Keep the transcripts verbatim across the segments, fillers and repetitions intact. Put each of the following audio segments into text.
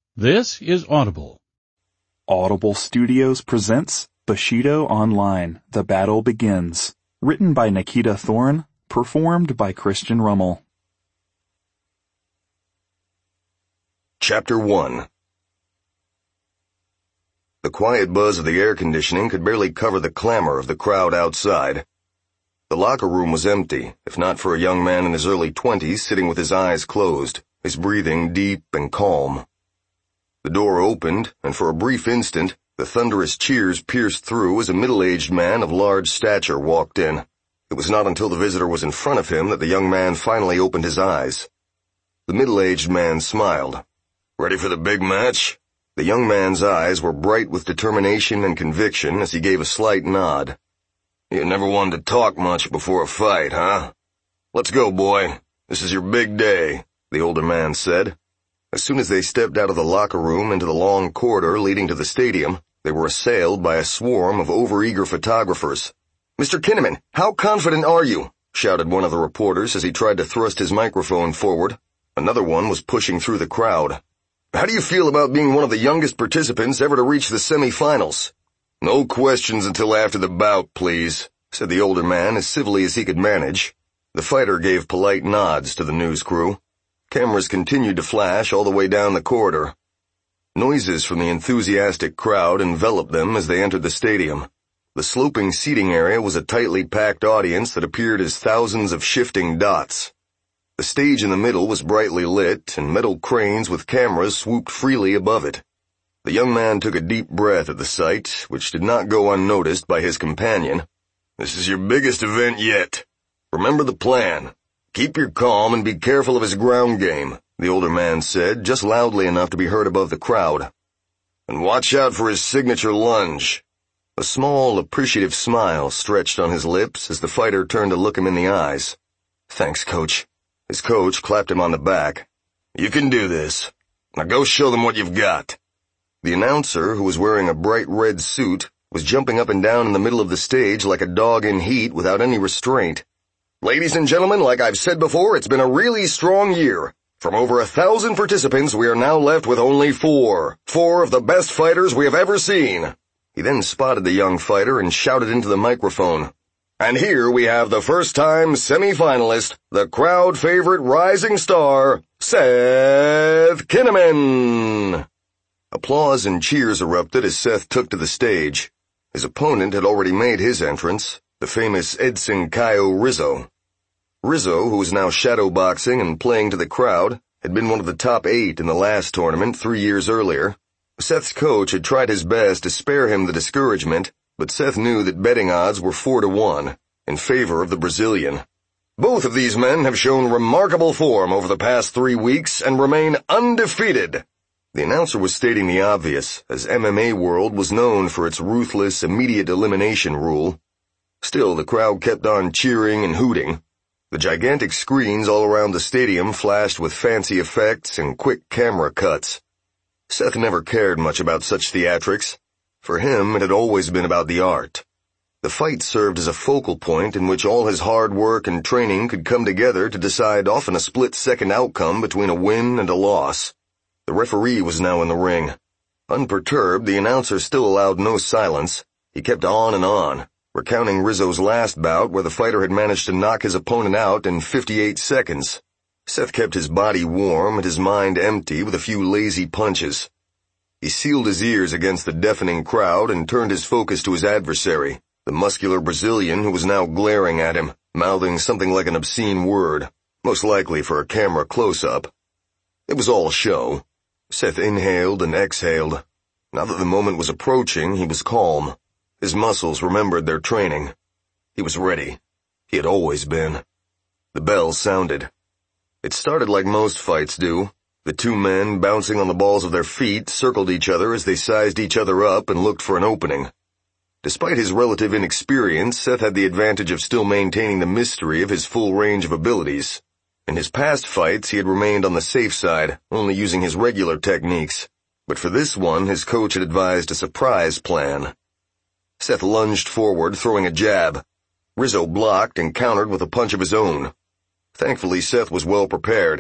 This is Audible. Audible Studios presents Bushido Online, The Battle Begins. Written by Nikita Thorin, performed by Christian Rummel. Chapter one. The quiet buzz of the air conditioning could barely cover the clamor of the crowd outside. The locker room was empty, if not for a young man in his early twenties sitting with his eyes closed, his breathing deep and calm. The door opened, and for a brief instant, the thunderous cheers pierced through as a middle-aged man of large stature walked in. It was not until the visitor was in front of him that the young man finally opened his eyes. The middle-aged man smiled. "Ready for the big match?" The young man's eyes were bright with determination and conviction as he gave a slight nod. "You never wanted to talk much before a fight, huh? Let's go, boy. This is your big day," the older man said. As soon as they stepped out of the locker room into the long corridor leading to the stadium, they were assailed by a swarm of overeager photographers. "Mister Kinnaman, how confident are you?" shouted one of the reporters as he tried to thrust his microphone forward. Another one was pushing through the crowd. "How do you feel about being one of the youngest participants ever to reach the semifinals?" "No questions until after the bout, please," said the older man as civilly as he could manage. The fighter gave polite nods to the news crew. Cameras continued to flash all the way down the corridor. Noises from the enthusiastic crowd enveloped them as they entered the stadium. The sloping seating area was a tightly packed audience that appeared as thousands of shifting dots. The stage in the middle was brightly lit, and metal cranes with cameras swooped freely above it. The young man took a deep breath at the sight, which did not go unnoticed by his companion. "This is your biggest event yet. Remember the plan. Keep your calm and be careful of his ground game," the older man said, just loudly enough to be heard above the crowd. "And watch out for his signature lunge." A small, appreciative smile stretched on his lips as the fighter turned to look him in the eyes. "Thanks, coach." His coach clapped him on the back. "You can do this. Now go show them what you've got." The announcer, who was wearing a bright red suit, was jumping up and down in the middle of the stage like a dog in heat without any restraint. "Ladies and gentlemen, like I've said before, it's been a really strong year. From over a thousand participants, we are now left with only four. Four of the best fighters we have ever seen." He then spotted the young fighter and shouted into the microphone. "And here we have the first-time semi-finalist, the crowd favorite rising star, Seth Kinnaman." Applause and cheers erupted as Seth took to the stage. His opponent had already made his entrance, the famous Edson Caio Rizzo. Rizzo, who was now shadowboxing and playing to the crowd, had been one of the top eight in the last tournament three years earlier. Seth's coach had tried his best to spare him the discouragement, but Seth knew that betting odds were four to one, in favor of the Brazilian. "Both of these men have shown remarkable form over the past three weeks and remain undefeated." The announcer was stating the obvious, as M M A World was known for its ruthless, immediate elimination rule. Still, the crowd kept on cheering and hooting. The gigantic screens all around the stadium flashed with fancy effects and quick camera cuts. Seth never cared much about such theatrics. For him, it had always been about the art. The fight served as a focal point in which all his hard work and training could come together to decide often a split-second outcome between a win and a loss. The referee was now in the ring. Unperturbed, the announcer still allowed no silence. He kept on and on, recounting Rizzo's last bout where the fighter had managed to knock his opponent out in fifty-eight seconds. Seth kept his body warm and his mind empty with a few lazy punches. He sealed his ears against the deafening crowd and turned his focus to his adversary, the muscular Brazilian who was now glaring at him, mouthing something like an obscene word, most likely for a camera close-up. It was all show. Seth inhaled and exhaled. Now that the moment was approaching, he was calm. His muscles remembered their training. He was ready. He had always been. The bell sounded. It started like most fights do. The two men, bouncing on the balls of their feet, circled each other as they sized each other up and looked for an opening. Despite his relative inexperience, Seth had the advantage of still maintaining the mystery of his full range of abilities. In his past fights, he had remained on the safe side, only using his regular techniques. But for this one, his coach had advised a surprise plan. Seth lunged forward, throwing a jab. Rizzo blocked and countered with a punch of his own. Thankfully, Seth was well prepared.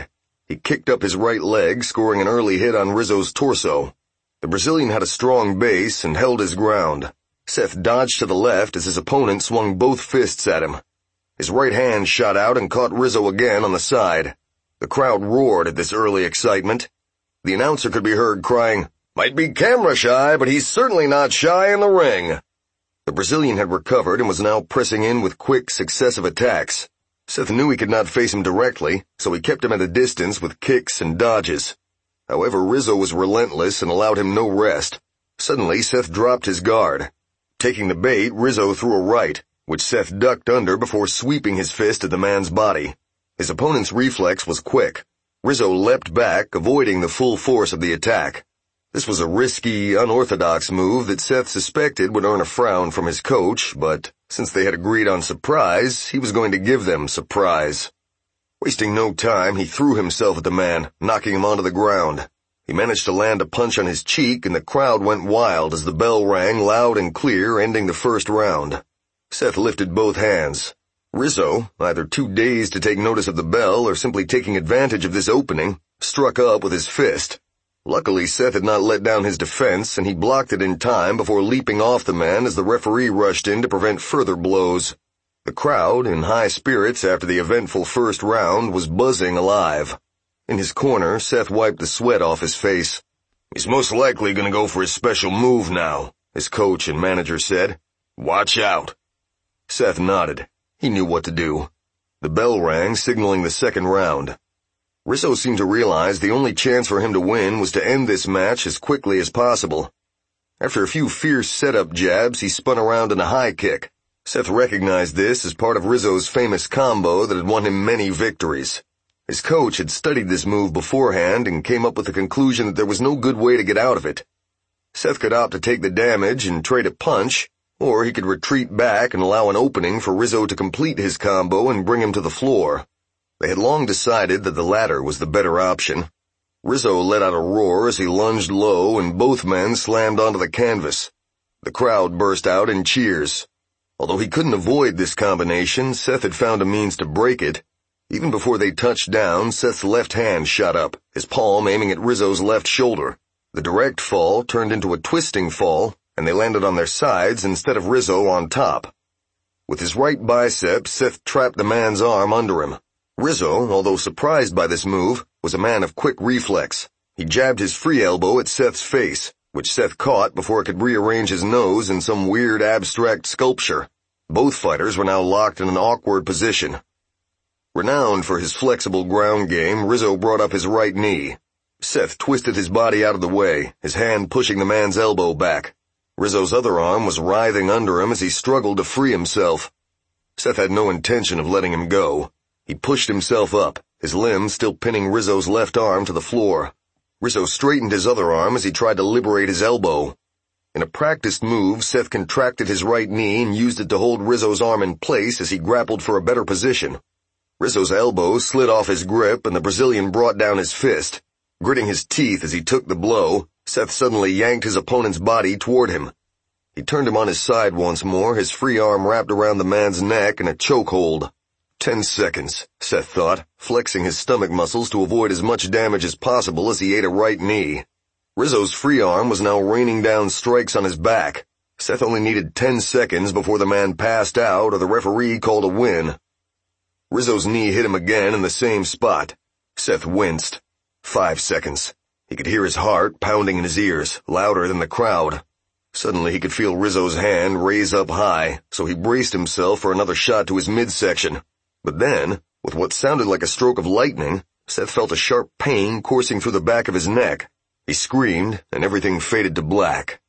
He kicked up his right leg, scoring an early hit on Rizzo's torso. The Brazilian had a strong base and held his ground. Seth dodged to the left as his opponent swung both fists at him. His right hand shot out and caught Rizzo again on the side. The crowd roared at this early excitement. The announcer could be heard crying, "Might be camera shy, but he's certainly not shy in the ring." The Brazilian had recovered and was now pressing in with quick, successive attacks. Seth knew he could not face him directly, so he kept him at a distance with kicks and dodges. However, Rizzo was relentless and allowed him no rest. Suddenly, Seth dropped his guard. Taking the bait, Rizzo threw a right, which Seth ducked under before sweeping his fist at the man's body. His opponent's reflex was quick. Rizzo leapt back, avoiding the full force of the attack. This was a risky, unorthodox move that Seth suspected would earn a frown from his coach, but since they had agreed on surprise, he was going to give them surprise. Wasting no time, he threw himself at the man, knocking him onto the ground. He managed to land a punch on his cheek, and the crowd went wild as the bell rang loud and clear, ending the first round. Seth lifted both hands. Rizzo, either too dazed to take notice of the bell or simply taking advantage of this opening, struck up with his fist. Luckily, Seth had not let down his defense, and he blocked it in time before leaping off the man as the referee rushed in to prevent further blows. The crowd, in high spirits after the eventful first round, was buzzing alive. In his corner, Seth wiped the sweat off his face. "He's most likely going to go for his special move now," his coach and manager said. "Watch out." Seth nodded. He knew what to do. The bell rang, signaling the second round. Rizzo seemed to realize the only chance for him to win was to end this match as quickly as possible. After a few fierce setup jabs, he spun around in a high kick. Seth recognized this as part of Rizzo's famous combo that had won him many victories. His coach had studied this move beforehand and came up with the conclusion that there was no good way to get out of it. Seth could opt to take the damage and trade a punch, or he could retreat back and allow an opening for Rizzo to complete his combo and bring him to the floor. They had long decided that the latter was the better option. Rizzo let out a roar as he lunged low, and both men slammed onto the canvas. The crowd burst out in cheers. Although he couldn't avoid this combination, Seth had found a means to break it. Even before they touched down, Seth's left hand shot up, his palm aiming at Rizzo's left shoulder. The direct fall turned into a twisting fall, and they landed on their sides instead of Rizzo on top. With his right bicep, Seth trapped the man's arm under him. Rizzo, although surprised by this move, was a man of quick reflex. He jabbed his free elbow at Seth's face, which Seth caught before it could rearrange his nose in some weird abstract sculpture. Both fighters were now locked in an awkward position. Renowned for his flexible ground game, Rizzo brought up his right knee. Seth twisted his body out of the way, his hand pushing the man's elbow back. Rizzo's other arm was writhing under him as he struggled to free himself. Seth had no intention of letting him go. He pushed himself up, his limbs still pinning Rizzo's left arm to the floor. Rizzo straightened his other arm as he tried to liberate his elbow. In a practiced move, Seth contracted his right knee and used it to hold Rizzo's arm in place as he grappled for a better position. Rizzo's elbow slid off his grip and the Brazilian brought down his fist. Gritting his teeth as he took the blow, Seth suddenly yanked his opponent's body toward him. He turned him on his side once more, his free arm wrapped around the man's neck in a chokehold. Ten seconds, Seth thought, flexing his stomach muscles to avoid as much damage as possible as he ate a right knee. Rizzo's free arm was now raining down strikes on his back. Seth only needed ten seconds before the man passed out or the referee called a win. Rizzo's knee hit him again in the same spot. Seth winced. Five seconds. He could hear his heart pounding in his ears, louder than the crowd. Suddenly he could feel Rizzo's hand raise up high, so he braced himself for another shot to his midsection. But then, with what sounded like a stroke of lightning, Seth felt a sharp pain coursing through the back of his neck. He screamed, and everything faded to black.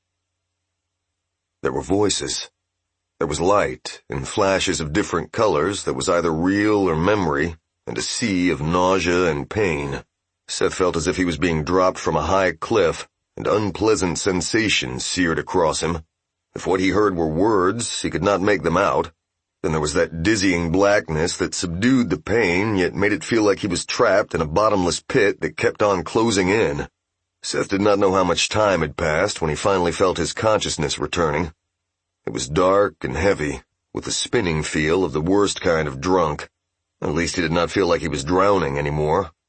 There were voices. There was light, in flashes of different colors that was either real or memory, and a sea of nausea and pain. Seth felt as if he was being dropped from a high cliff, and unpleasant sensations seared across him. If what he heard were words, he could not make them out. Then there was that dizzying blackness that subdued the pain, yet made it feel like he was trapped in a bottomless pit that kept on closing in. Seth did not know how much time had passed when he finally felt his consciousness returning. It was dark and heavy, with the spinning feel of the worst kind of drunk. At least he did not feel like he was drowning anymore.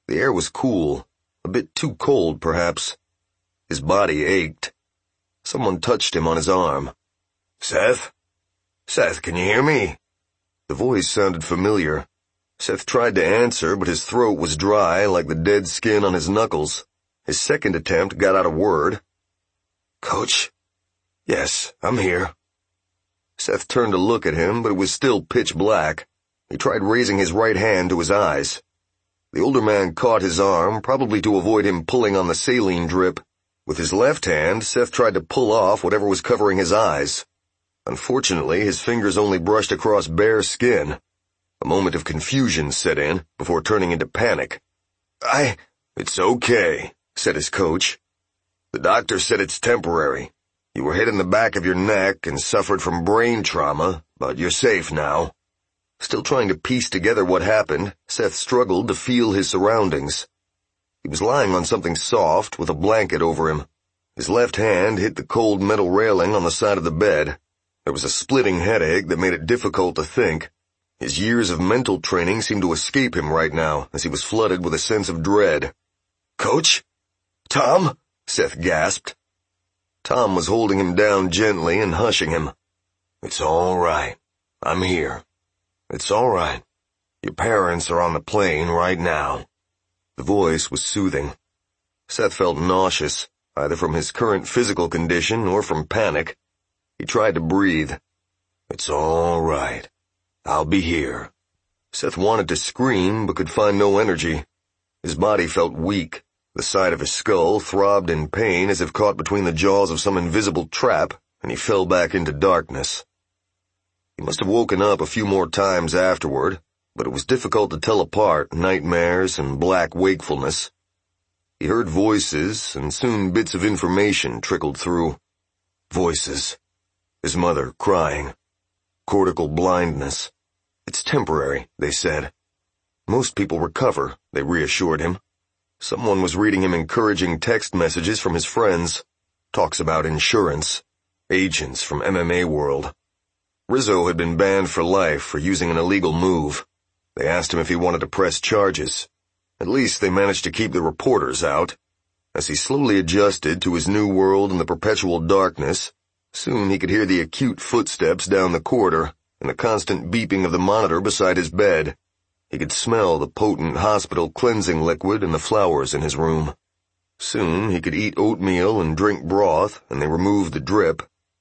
The air was cool, a bit too cold perhaps. His body ached. Someone touched him on his arm. "Seth? Seth, can you hear me?" The voice sounded familiar. Seth tried to answer, but his throat was dry like the dead skin on his knuckles. His second attempt got out a word. "Coach? Yes, I'm here." Seth turned to look at him, but it was still pitch black. He tried raising his right hand to his eyes. The older man caught his arm, probably to avoid him pulling on the saline drip. With his left hand, Seth tried to pull off whatever was covering his eyes. Unfortunately, his fingers only brushed across bare skin. A moment of confusion set in, before turning into panic. I... It's okay, said his coach. The doctor said it's temporary. You were hit in the back of your neck and suffered from brain trauma, but you're safe now. Still trying to piece together what happened, Seth struggled to feel his surroundings. He was lying on something soft with a blanket over him. His left hand hit the cold metal railing on the side of the bed. There was a splitting headache that made it difficult to think. His years of mental training seemed to escape him right now as he was flooded with a sense of dread. "Coach? Tom?" Seth gasped. Tom was holding him down gently and hushing him. "It's all right. I'm here. It's all right. Your parents are on the plane right now." The voice was soothing. Seth felt nauseous, either from his current physical condition or from panic. He tried to breathe. "It's all right. I'll be here." Seth wanted to scream, but could find no energy. His body felt weak. The side of his skull throbbed in pain as if caught between the jaws of some invisible trap, and he fell back into darkness. He must have woken up a few more times afterward, but it was difficult to tell apart nightmares and black wakefulness. He heard voices, and soon bits of information trickled through. Voices. His mother crying. Cortical blindness. It's temporary, they said. Most people recover, they reassured him. Someone was reading him encouraging text messages from his friends. Talks about insurance. Agents from M M A World. Rizzo had been banned for life for using an illegal move. They asked him if he wanted to press charges. At least they managed to keep the reporters out. As he slowly adjusted to his new world in the perpetual darkness, soon he could hear the acute footsteps down the corridor and the constant beeping of the monitor beside his bed. He could smell the potent hospital cleansing liquid and the flowers in his room. Soon he could eat oatmeal and drink broth, and they removed the drip.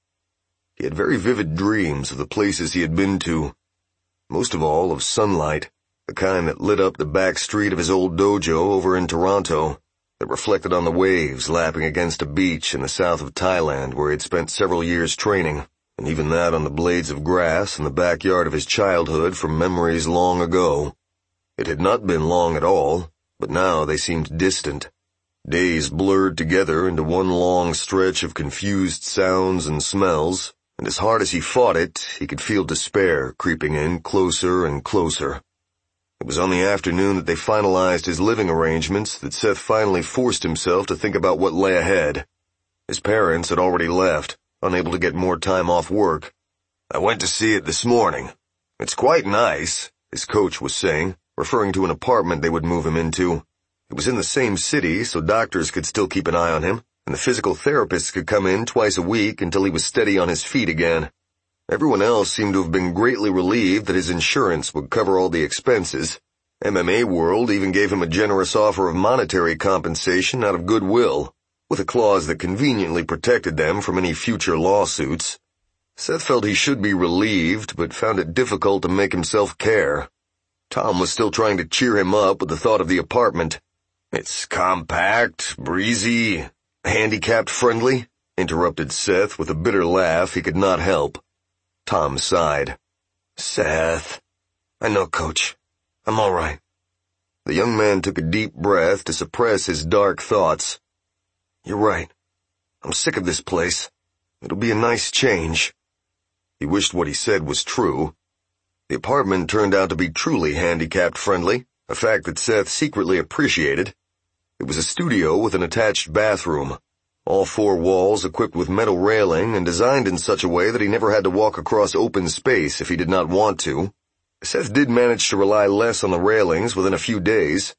He had very vivid dreams of the places he had been to. Most of all of sunlight, the kind that lit up the back street of his old dojo over in Toronto, that reflected on the waves lapping against a beach in the south of Thailand where he had spent several years training, and even that on the blades of grass in the backyard of his childhood from memories long ago. It had not been long at all, but now they seemed distant. Days blurred together into one long stretch of confused sounds and smells, and as hard as he fought it, he could feel despair creeping in closer and closer. It was on the afternoon that they finalized his living arrangements that Seth finally forced himself to think about what lay ahead. His parents had already left, unable to get more time off work. "I went to see it this morning. It's quite nice," his coach was saying, referring to an apartment they would move him into. It was in the same city, so doctors could still keep an eye on him, and the physical therapists could come in twice a week until he was steady on his feet again. Everyone else seemed to have been greatly relieved that his insurance would cover all the expenses. M M A World even gave him a generous offer of monetary compensation out of goodwill, with a clause that conveniently protected them from any future lawsuits. Seth felt he should be relieved, but found it difficult to make himself care. Tom was still trying to cheer him up with the thought of the apartment. "It's compact, breezy, handicapped friendly," interrupted Seth with a bitter laugh he could not help. Tom sighed. "Seth, I know, Coach. I'm all right." The young man took a deep breath to suppress his dark thoughts. "You're right. I'm sick of this place. It'll be a nice change." He wished what he said was true. The apartment turned out to be truly handicapped friendly, a fact that Seth secretly appreciated. It was a studio with an attached bathroom, all four walls equipped with metal railing and designed in such a way that he never had to walk across open space if he did not want to. Seth did manage to rely less on the railings within a few days.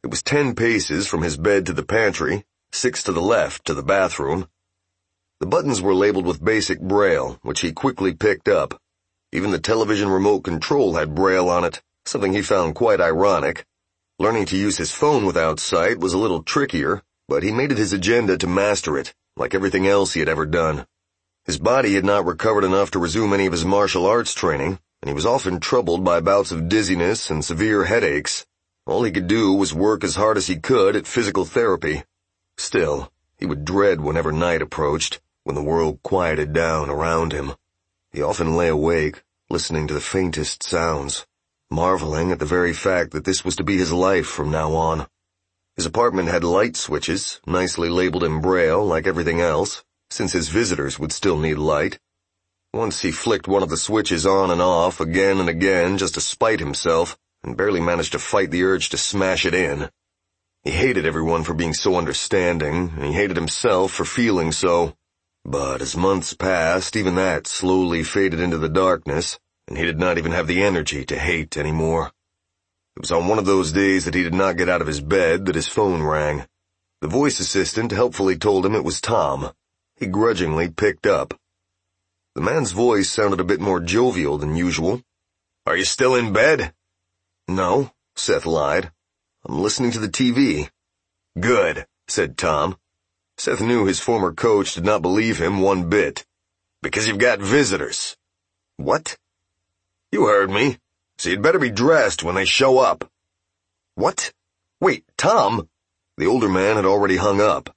It was ten paces from his bed to the pantry, six to the left to the bathroom. The buttons were labeled with basic Braille, which he quickly picked up. Even the television remote control had Braille on it, something he found quite ironic. Learning to use his phone without sight was a little trickier, but he made it his agenda to master it, like everything else he had ever done. His body had not recovered enough to resume any of his martial arts training, and he was often troubled by bouts of dizziness and severe headaches. All he could do was work as hard as he could at physical therapy. Still, he would dread whenever night approached, when the world quieted down around him. He often lay awake, listening to the faintest sounds, marveling at the very fact that this was to be his life from now on. His apartment had light switches, nicely labeled in Braille like everything else, since his visitors would still need light. Once he flicked one of the switches on and off again and again just to spite himself, and barely managed to fight the urge to smash it in. He hated everyone for being so understanding, and he hated himself for feeling so. But as months passed, even that slowly faded into the darkness, and he did not even have the energy to hate anymore. It was on one of those days that he did not get out of his bed that his phone rang. The voice assistant helpfully told him it was Tom. He grudgingly picked up. The man's voice sounded a bit more jovial than usual. "Are you still in bed?" "No," Seth lied. "I'm listening to the T V." "Good," said Tom. Seth knew his former coach did not believe him one bit. "Because you've got visitors." "What?" "You heard me. So you'd better be dressed when they show up." "What? Wait, Tom?" The older man had already hung up.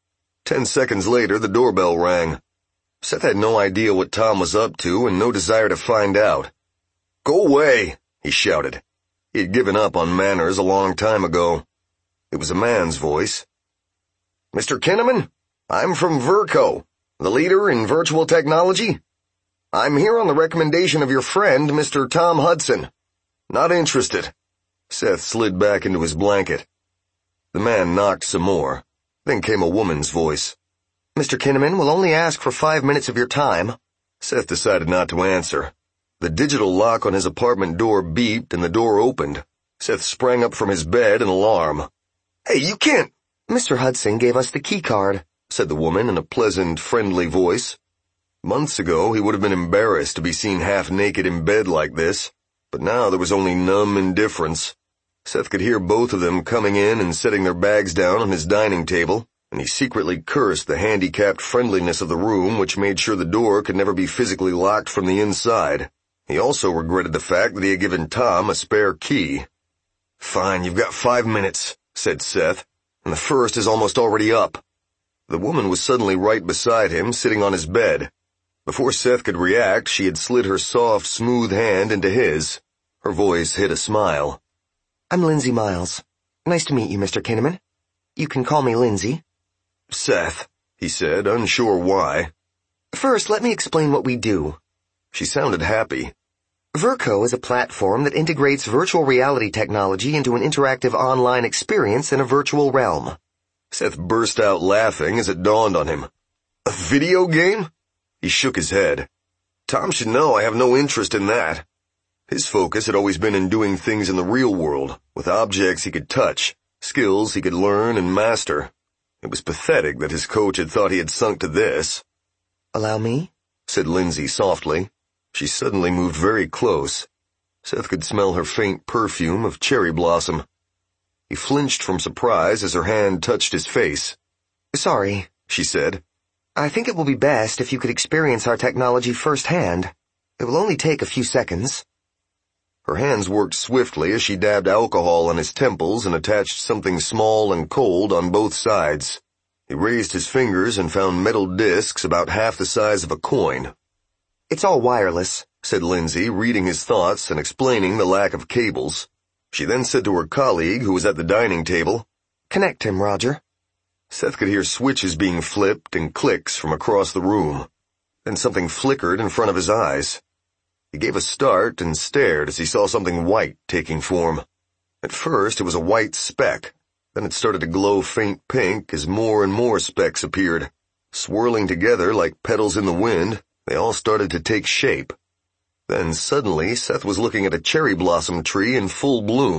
Ten seconds later, the doorbell rang. Seth had no idea what Tom was up to and no desire to find out. "Go away," he shouted. He had given up on manners a long time ago. It was a man's voice. "Mister Kinnaman, I'm from Virco, the leader in virtual technology. I'm here on the recommendation of your friend, Mister Tom Hudson. Not interested." Seth slid back into his blanket. The man knocked some more. Then came a woman's voice. "Mister Kinnaman will only ask for five minutes of your time." Seth decided not to answer. The digital lock on his apartment door beeped and the door opened. Seth sprang up from his bed in alarm. "Hey, you can't—" "Mister Hudson gave us the key card," said the woman in a pleasant, friendly voice. Months ago, he would have been embarrassed to be seen half-naked in bed like this, but now there was only numb indifference. Seth could hear both of them coming in and setting their bags down on his dining table, and he secretly cursed the handicapped friendliness of the room which made sure the door could never be physically locked from the inside. He also regretted the fact that he had given Tom a spare key. "Fine, you've got five minutes," said Seth, "and the first is almost already up." The woman was suddenly right beside him, sitting on his bed. Before Seth could react, she had slid her soft, smooth hand into his. Her voice hid a smile. "I'm Lindsay Miles. Nice to meet you, Mister Kinnaman. You can call me Lindsay." "Seth," he said, unsure why. "First, let me explain what we do." She sounded happy. Virco is a platform that integrates virtual reality technology into an interactive online experience in a virtual realm. Seth burst out laughing as it dawned on him. "A video game?" He shook his head. "Tom should know I have no interest in that." His focus had always been in doing things in the real world, with objects he could touch, skills he could learn and master. It was pathetic that his coach had thought he had sunk to this. "Allow me?" said Lindsay softly. She suddenly moved very close. Seth could smell her faint perfume of cherry blossom. He flinched from surprise as her hand touched his face. "Sorry," she said. "I think it will be best if you could experience our technology firsthand. It will only take a few seconds." Her hands worked swiftly as she dabbed alcohol on his temples and attached something small and cold on both sides. He raised his fingers and found metal discs about half the size of a coin. "It's all wireless," said Lindsay, reading his thoughts and explaining the lack of cables. She then said to her colleague, who was at the dining table, "Connect him, Roger." Seth could hear switches being flipped and clicks from across the room. Then something flickered in front of his eyes. He gave a start and stared as he saw something white taking form. At first, it was a white speck. Then it started to glow faint pink as more and more specks appeared. Swirling together like petals in the wind, they all started to take shape. Then suddenly, Seth was looking at a cherry blossom tree in full bloom.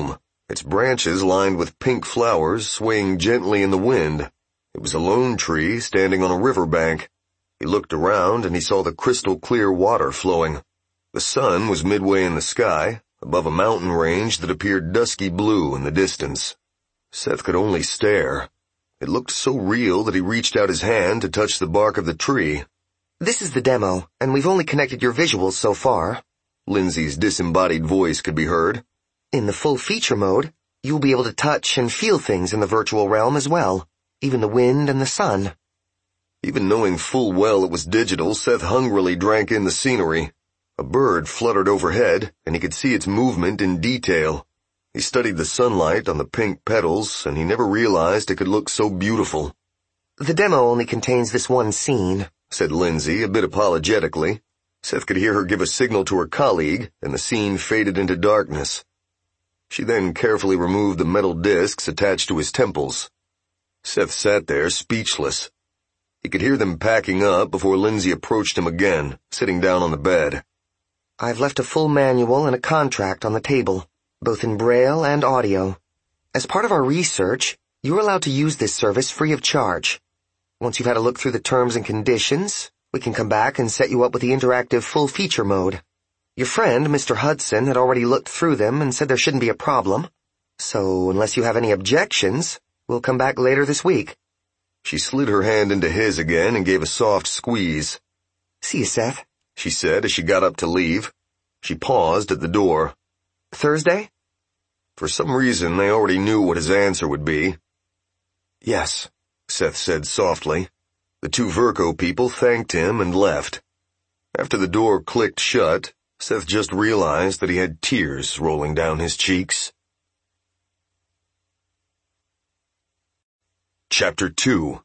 its branches lined with pink flowers swaying gently in the wind. It was a lone tree standing on a riverbank. He looked around and he saw the crystal-clear water flowing. The sun was midway in the sky, above a mountain range that appeared dusky blue in the distance. Seth could only stare. It looked so real that he reached out his hand to touch the bark of the tree. "This is the demo, and we've only connected your visuals so far." Lindsay's disembodied voice could be heard. "In the full feature mode, you'll be able to touch and feel things in the virtual realm as well, even the wind and the sun." Even knowing full well it was digital, Seth hungrily drank in the scenery. A bird fluttered overhead, and he could see its movement in detail. He studied the sunlight on the pink petals, and he never realized it could look so beautiful. "The demo only contains this one scene," said Lindsay, a bit apologetically. Seth could hear her give a signal to her colleague, and the scene faded into darkness. She then carefully removed the metal discs attached to his temples. Seth sat there, speechless. He could hear them packing up before Lindsay approached him again, sitting down on the bed. "I've left a full manual and a contract on the table, both in Braille and audio. As part of our research, you're allowed to use this service free of charge. Once you've had a look through the terms and conditions, we can come back and set you up with the interactive full feature mode. Your friend, Mister Hudson, had already looked through them and said there shouldn't be a problem. So unless you have any objections, we'll come back later this week." She slid her hand into his again and gave a soft squeeze. "See you, Seth," she said as she got up to leave. She paused at the door. "Thursday?" For some reason, they already knew what his answer would be. "Yes," Seth said softly. The two Verco people thanked him and left. After the door clicked shut, Seth just realized that he had tears rolling down his cheeks. Chapter two.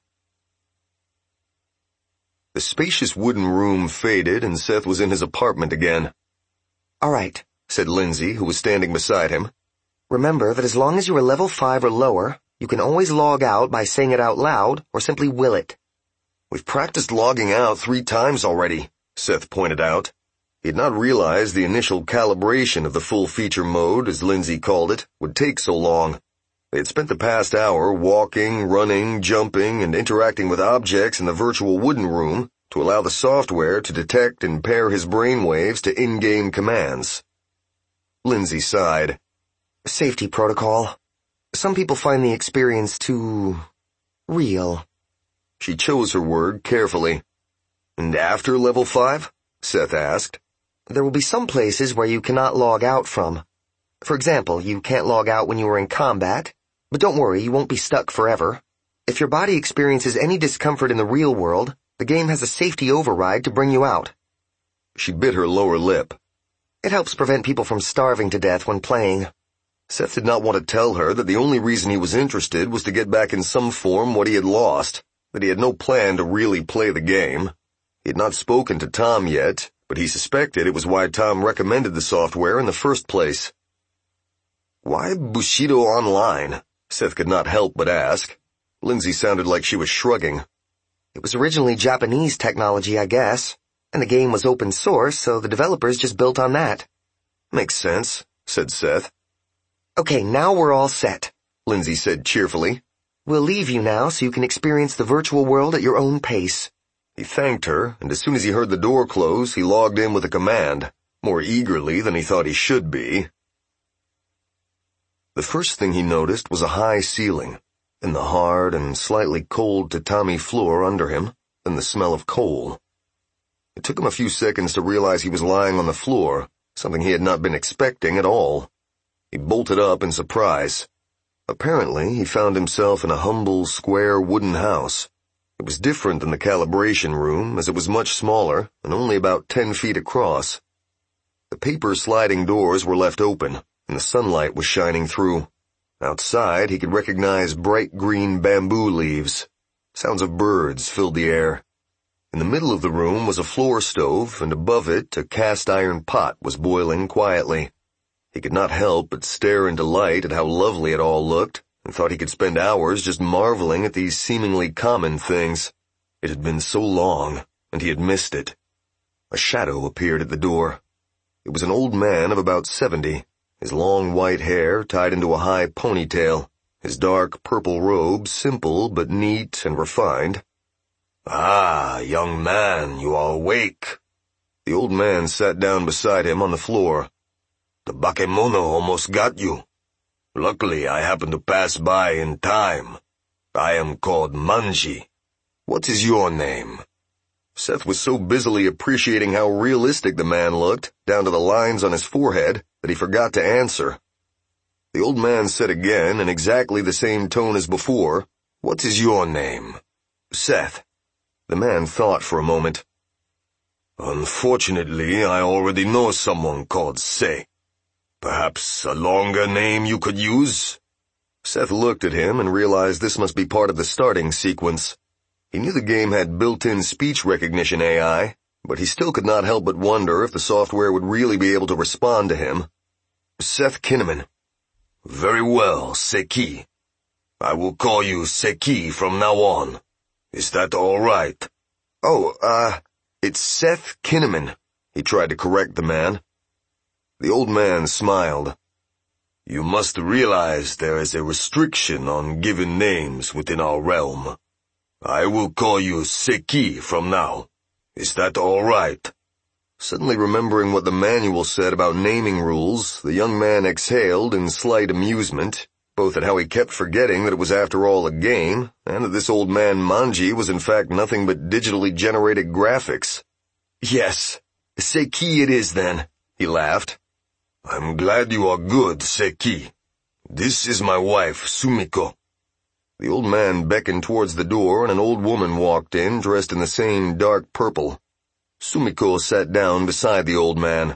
The spacious wooden room faded and Seth was in his apartment again. "All right," said Lindsay, who was standing beside him. "Remember that as long as you are level five or lower, you can always log out by saying it out loud or simply will it." "We've practiced logging out three times already," Seth pointed out. He had not realized the initial calibration of the full feature mode, as Lindsay called it, would take so long. They had spent the past hour walking, running, jumping, and interacting with objects in the virtual wooden room to allow the software to detect and pair his brainwaves to in-game commands. Lindsay sighed. "Safety protocol. Some people find the experience too real." She chose her word carefully. "And after level five?" Seth asked. "There will be some places where you cannot log out from. For example, you can't log out when you are in combat, but don't worry, you won't be stuck forever. If your body experiences any discomfort in the real world, the game has a safety override to bring you out." She bit her lower lip. "It helps prevent people from starving to death when playing." Seth did not want to tell her that the only reason he was interested was to get back in some form what he had lost, that he had no plan to really play the game. He had not spoken to Tom yet, but he suspected it was why Tom recommended the software in the first place. "Why Bushido Online?" Seth could not help but ask. Lindsay sounded like she was shrugging. "It was originally Japanese technology, I guess, and the game was open source, so the developers just built on that." "Makes sense," said Seth. "Okay, now we're all set," Lindsay said cheerfully. "We'll leave you now so you can experience the virtual world at your own pace." He thanked her, and as soon as he heard the door close, he logged in with a command, more eagerly than he thought he should be. The first thing he noticed was a high ceiling, and the hard and slightly cold tatami floor under him, and the smell of coal. It took him a few seconds to realize he was lying on the floor, something he had not been expecting at all. He bolted up in surprise. Apparently, he found himself in a humble, square wooden house. It was different than the calibration room, as it was much smaller and only about ten feet across. The paper sliding doors were left open, and the sunlight was shining through. Outside, he could recognize bright green bamboo leaves. Sounds of birds filled the air. In the middle of the room was a floor stove, and above it a cast-iron pot was boiling quietly. He could not help but stare in delight at how lovely it all looked, and thought he could spend hours just marveling at these seemingly common things. It had been so long, and he had missed it. A shadow appeared at the door. It was an old man of about seventy. his long white hair tied into a high ponytail, his dark purple robe simple but neat and refined. "Ah, young man, you are awake." The old man sat down beside him on the floor. "The bakemono almost got you. Luckily, I happened to pass by in time. I am called Manji. What is your name?" Seth was so busily appreciating how realistic the man looked, down to the lines on his forehead, that he forgot to answer. The old man said again, in exactly the same tone as before, "What is your name?" "Seth." The man thought for a moment. "Unfortunately, I already know someone called Se. Perhaps a longer name you could use?" Seth looked at him and realized this must be part of the starting sequence. He knew the game had built-in speech recognition A I, but he still could not help but wonder if the software would really be able to respond to him. "Seth Kinnaman." "Very well, Seki. I will call you Seki from now on. Is that all right?" "Oh, uh, it's Seth Kinnaman," he tried to correct the man. The old man smiled. "You must realize there is a restriction on given names within our realm. I will call you Seki from now. Is that all right?" Suddenly remembering what the manual said about naming rules, the young man exhaled in slight amusement, both at how he kept forgetting that it was after all a game, and that this old man Manji was in fact nothing but digitally generated graphics. "Yes, Seki it is then," he laughed. "I'm glad you are good, Seki. This is my wife, Sumiko." The old man beckoned towards the door, and an old woman walked in, dressed in the same dark purple. Sumiko sat down beside the old man.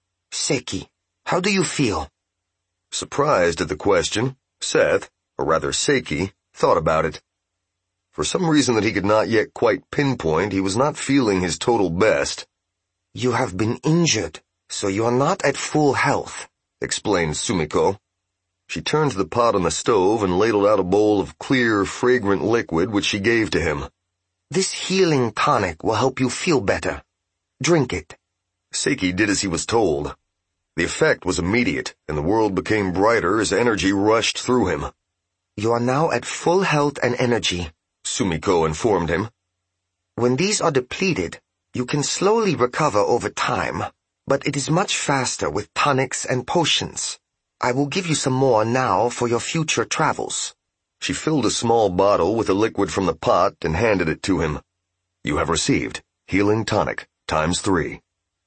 "Seki, how do you feel?" Surprised at the question, Seth, or rather Seki, thought about it. For some reason that he could not yet quite pinpoint, he was not feeling his total best. "You have been injured, so you are not at full health," explained Sumiko. She turned to the pot on the stove and ladled out a bowl of clear, fragrant liquid which she gave to him. "This healing tonic will help you feel better. Drink it." Seki did as he was told. The effect was immediate, and the world became brighter as energy rushed through him. "You are now at full health and energy," Sumiko informed him. "When these are depleted, you can slowly recover over time, but it is much faster with tonics and potions. I will give you some more now for your future travels." She filled a small bottle with the liquid from the pot and handed it to him. "You have received healing tonic times three."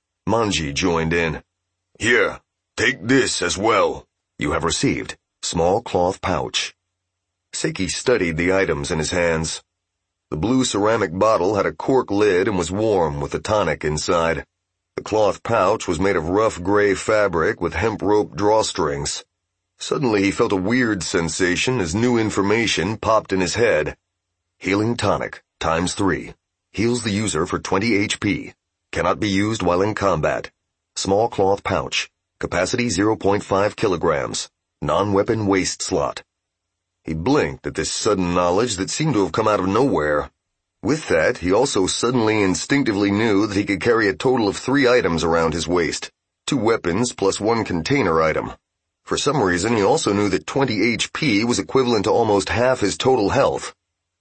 Manji joined in. "Here, take this as well." "You have received small cloth pouch." Seki studied the items in his hands. The blue ceramic bottle had a cork lid and was warm with the tonic inside. The cloth pouch was made of rough gray fabric with hemp rope drawstrings. Suddenly he felt a weird sensation as new information popped in his head. Healing tonic, times three. Heals the user for twenty H P. Cannot be used while in combat. Small cloth pouch. Capacity zero point five kilograms. Non-weapon waist slot. He blinked at this sudden knowledge that seemed to have come out of nowhere. With that, he also suddenly instinctively knew that he could carry a total of three items around his waist. Two weapons plus one container item. For some reason, he also knew that twenty H P was equivalent to almost half his total health.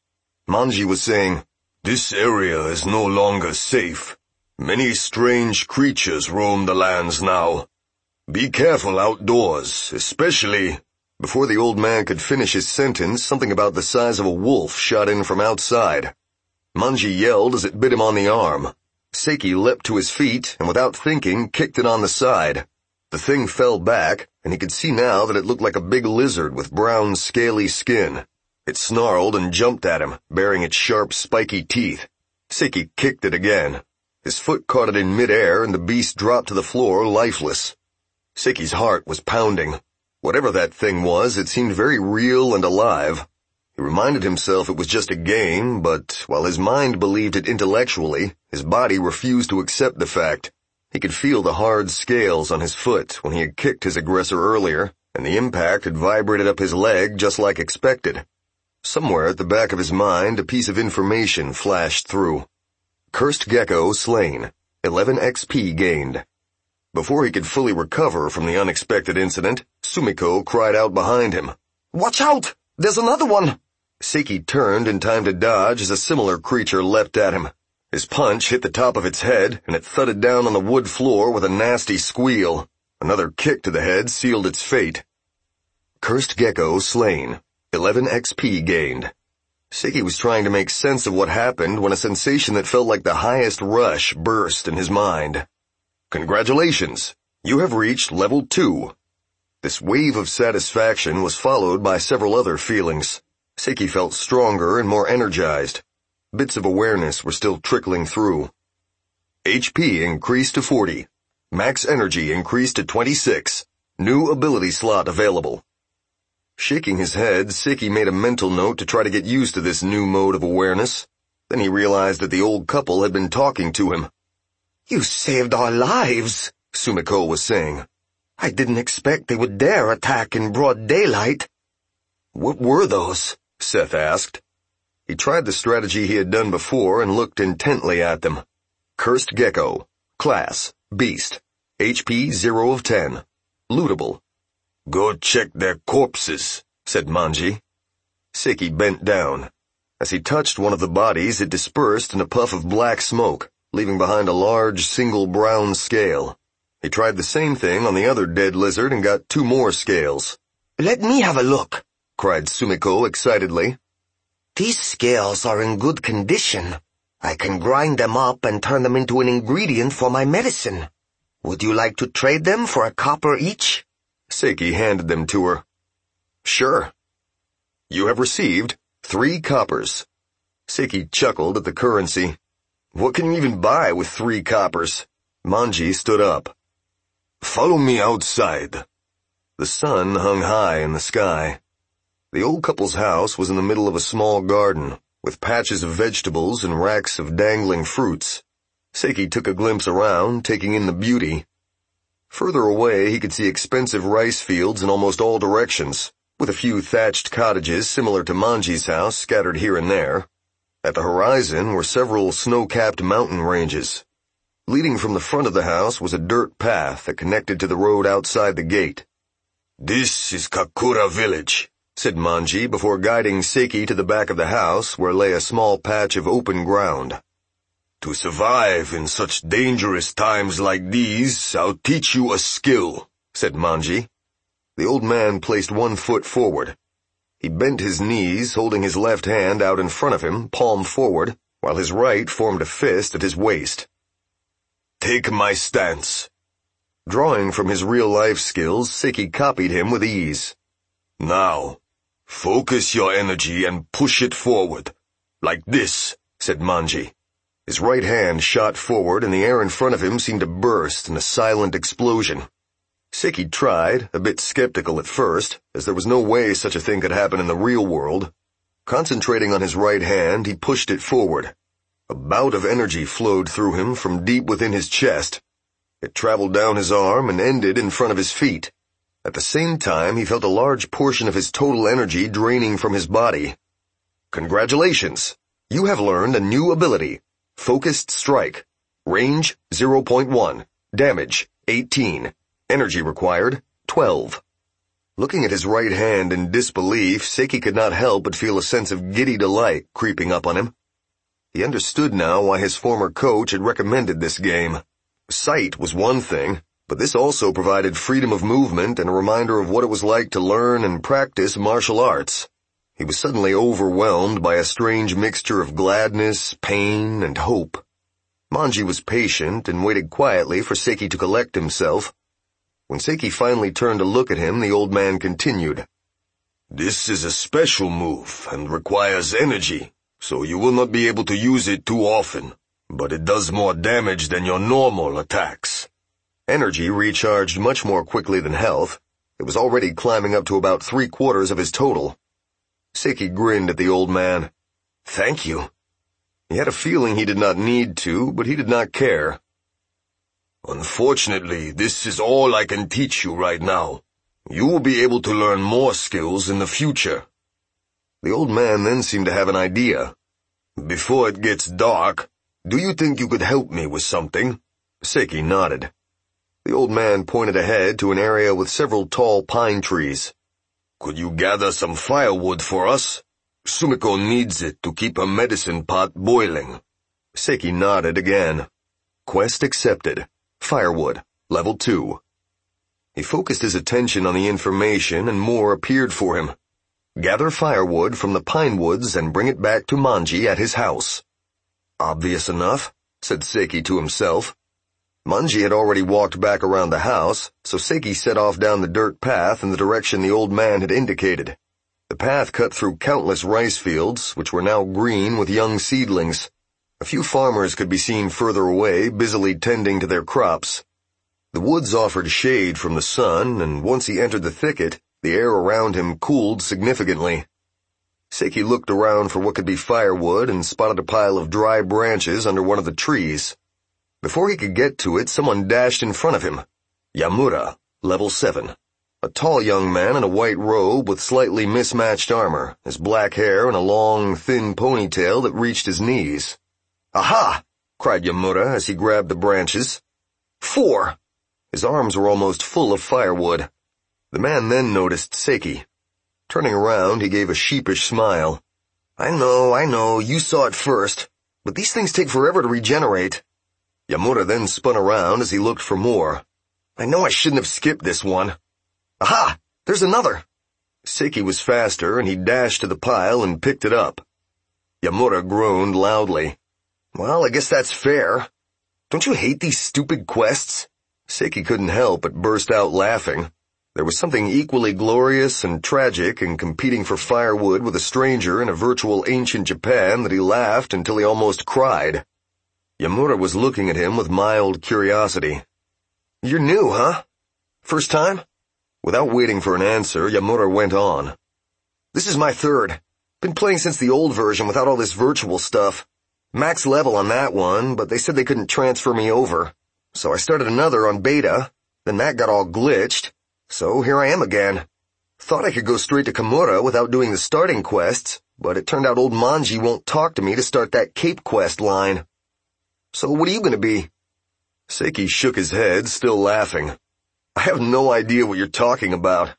Manji was saying, "This area is no longer safe. Many strange creatures roam the lands now. Be careful outdoors, especially—" Before the old man could finish his sentence, something about the size of a wolf shot in from outside. Manji yelled as it bit him on the arm. Seki leapt to his feet and without thinking kicked it on the side. The thing fell back, and he could see now that it looked like a big lizard with brown scaly skin. It snarled and jumped at him, baring its sharp spiky teeth. Seki kicked it again. His foot caught it in midair and the beast dropped to the floor lifeless. Seki's heart was pounding. Whatever that thing was, it seemed very real and alive. He reminded himself it was just a game, but while his mind believed it intellectually, his body refused to accept the fact. He could feel the hard scales on his foot when he had kicked his aggressor earlier, and the impact had vibrated up his leg just like expected. Somewhere at the back of his mind, a piece of information flashed through. Cursed Gecko slain. eleven X P gained. Before he could fully recover from the unexpected incident, Sumiko cried out behind him. "Watch out! There's another one!" Seiki turned in time to dodge as a similar creature leapt at him. His punch hit the top of its head, and it thudded down on the wood floor with a nasty squeal. Another kick to the head sealed its fate. Cursed Gecko slain. eleven X P gained. Seiki was trying to make sense of what happened when a sensation that felt like the highest rush burst in his mind. Congratulations! You have reached level two. This wave of satisfaction was followed by several other feelings. Seiki felt stronger and more energized. Bits of awareness were still trickling through. H P increased to forty. Max energy increased to twenty-six. New ability slot available. Shaking his head, Seiki made a mental note to try to get used to this new mode of awareness. Then he realized that the old couple had been talking to him. "You saved our lives," Sumiko was saying. "I didn't expect they would dare attack in broad daylight." "What were those?" Seth asked. He tried the strategy he had done before and looked intently at them. Cursed Gecko. Class. Beast. H P zero of ten. Lootable. "Go check their corpses," said Manji. Seiki bent down. As he touched one of the bodies, it dispersed in a puff of black smoke, leaving behind a large, single brown scale. He tried the same thing on the other dead lizard and got two more scales. "Let me have a look," cried Sumiko excitedly. "These scales are in good condition. I can grind them up and turn them into an ingredient for my medicine. Would you like to trade them for a copper each?" Seiki handed them to her. "Sure." "You have received three coppers." Seiki chuckled at the currency. What can you even buy with three coppers? Manji stood up. "Follow me outside." The sun hung high in the sky. The old couple's house was in the middle of a small garden, with patches of vegetables and racks of dangling fruits. Seiki took a glimpse around, taking in the beauty. Further away, he could see expensive rice fields in almost all directions, with a few thatched cottages similar to Manji's house scattered here and there. At the horizon were several snow-capped mountain ranges. Leading from the front of the house was a dirt path that connected to the road outside the gate. "This is Kakura village," said Manji before guiding Seiki to the back of the house where lay a small patch of open ground. "To survive in such dangerous times like these, I'll teach you a skill," said Manji. The old man placed one foot forward. He bent his knees, holding his left hand out in front of him, palm forward, while his right formed a fist at his waist. "Take my stance." Drawing from his real-life skills, Seiki copied him with ease. "Now, focus your energy and push it forward. Like this," said Manji. His right hand shot forward, and the air in front of him seemed to burst in a silent explosion. Seiki tried, a bit skeptical at first, as there was no way such a thing could happen in the real world. Concentrating on his right hand, he pushed it forward. A bout of energy flowed through him from deep within his chest. It traveled down his arm and ended in front of his feet. At the same time, he felt a large portion of his total energy draining from his body. Congratulations! You have learned a new ability. Focused Strike. Range zero point one. Damage eighteen. Energy required twelve. Looking at his right hand in disbelief, Seiki could not help but feel a sense of giddy delight creeping up on him. He understood now why his former coach had recommended this game. Sight was one thing, but this also provided freedom of movement and a reminder of what it was like to learn and practice martial arts. He was suddenly overwhelmed by a strange mixture of gladness, pain, and hope. Manji was patient and waited quietly for Seiki to collect himself. When Seiki finally turned to look at him, the old man continued. "This is a special move and requires energy, so you will not be able to use it too often, but it does more damage than your normal attacks." Energy recharged much more quickly than health. It was already climbing up to about three-quarters of his total. Seiki grinned at the old man. "Thank you." He had a feeling he did not need to, but he did not care. "Unfortunately, this is all I can teach you right now. You will be able to learn more skills in the future." The old man then seemed to have an idea. "Before it gets dark, do you think you could help me with something?" Seiki nodded. The old man pointed ahead to an area with several tall pine trees. "Could you gather some firewood for us? Sumiko needs it to keep her medicine pot boiling." Seiki nodded again. Quest accepted. Firewood, level two. He focused his attention on the information and more appeared for him. Gather firewood from the pine woods and bring it back to Manji at his house. Obvious enough, said Seiki to himself. Manji had already walked back around the house, so Seiki set off down the dirt path in the direction the old man had indicated. The path cut through countless rice fields, which were now green with young seedlings. A few farmers could be seen further away, busily tending to their crops. The woods offered shade from the sun, and once he entered the thicket, the air around him cooled significantly. Seiki looked around for what could be firewood and spotted a pile of dry branches under one of the trees. Before he could get to it, someone dashed in front of him. Yamura, level seven. A tall young man in a white robe with slightly mismatched armor, his black hair and a long, thin ponytail that reached his knees. "Aha!" cried Yamura as he grabbed the branches. "Four!" His arms were almost full of firewood. The man then noticed Seiki. Turning around, he gave a sheepish smile. "I know, I know, you saw it first, but these things take forever to regenerate." Yamura then spun around as he looked for more. "I know I shouldn't have skipped this one. Aha! There's another!" Seiki was faster, and he dashed to the pile and picked it up. Yamura groaned loudly. "Well, I guess that's fair. Don't you hate these stupid quests?" Seiki couldn't help but burst out laughing. There was something equally glorious and tragic in competing for firewood with a stranger in a virtual ancient Japan that he laughed until he almost cried. Yamura was looking at him with mild curiosity. "You're new, huh? First time?" Without waiting for an answer, Yamura went on. "This is my third. Been playing since the old version without all this virtual stuff. Max level on that one, but they said they couldn't transfer me over. So I started another on beta, then that got all glitched. So here I am again. Thought I could go straight to Kamura without doing the starting quests, but it turned out old Manji won't talk to me to start that Cape quest line. So what are you gonna be?" Seiki shook his head, still laughing. "I have no idea what you're talking about."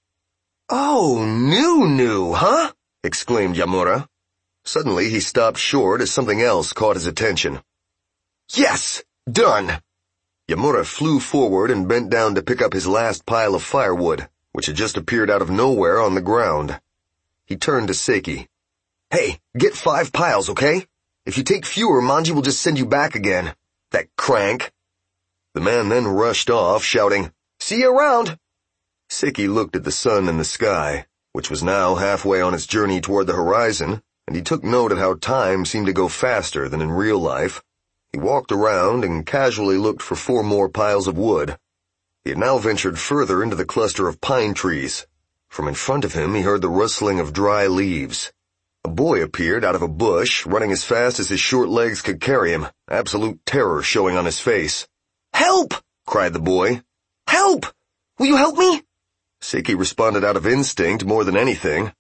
"Oh, new new, huh?" exclaimed Yamura. Suddenly he stopped short as something else caught his attention. "Yes! Done!" Yamura flew forward and bent down to pick up his last pile of firewood, which had just appeared out of nowhere on the ground. He turned to Seiki. "Hey, get five piles, okay? If you take fewer, Manji will just send you back again. That crank." The man then rushed off, shouting, "See you around!" Seiki looked at the sun in the sky, which was now halfway on its journey toward the horizon, and he took note of how time seemed to go faster than in real life. He walked around and casually looked for four more piles of wood. He had now ventured further into the cluster of pine trees. From in front of him he heard the rustling of dry leaves. A boy appeared out of a bush, running as fast as his short legs could carry him, absolute terror showing on his face. "Help!" cried the boy. "Help! Will you help me?" Seiki responded out of instinct more than anything.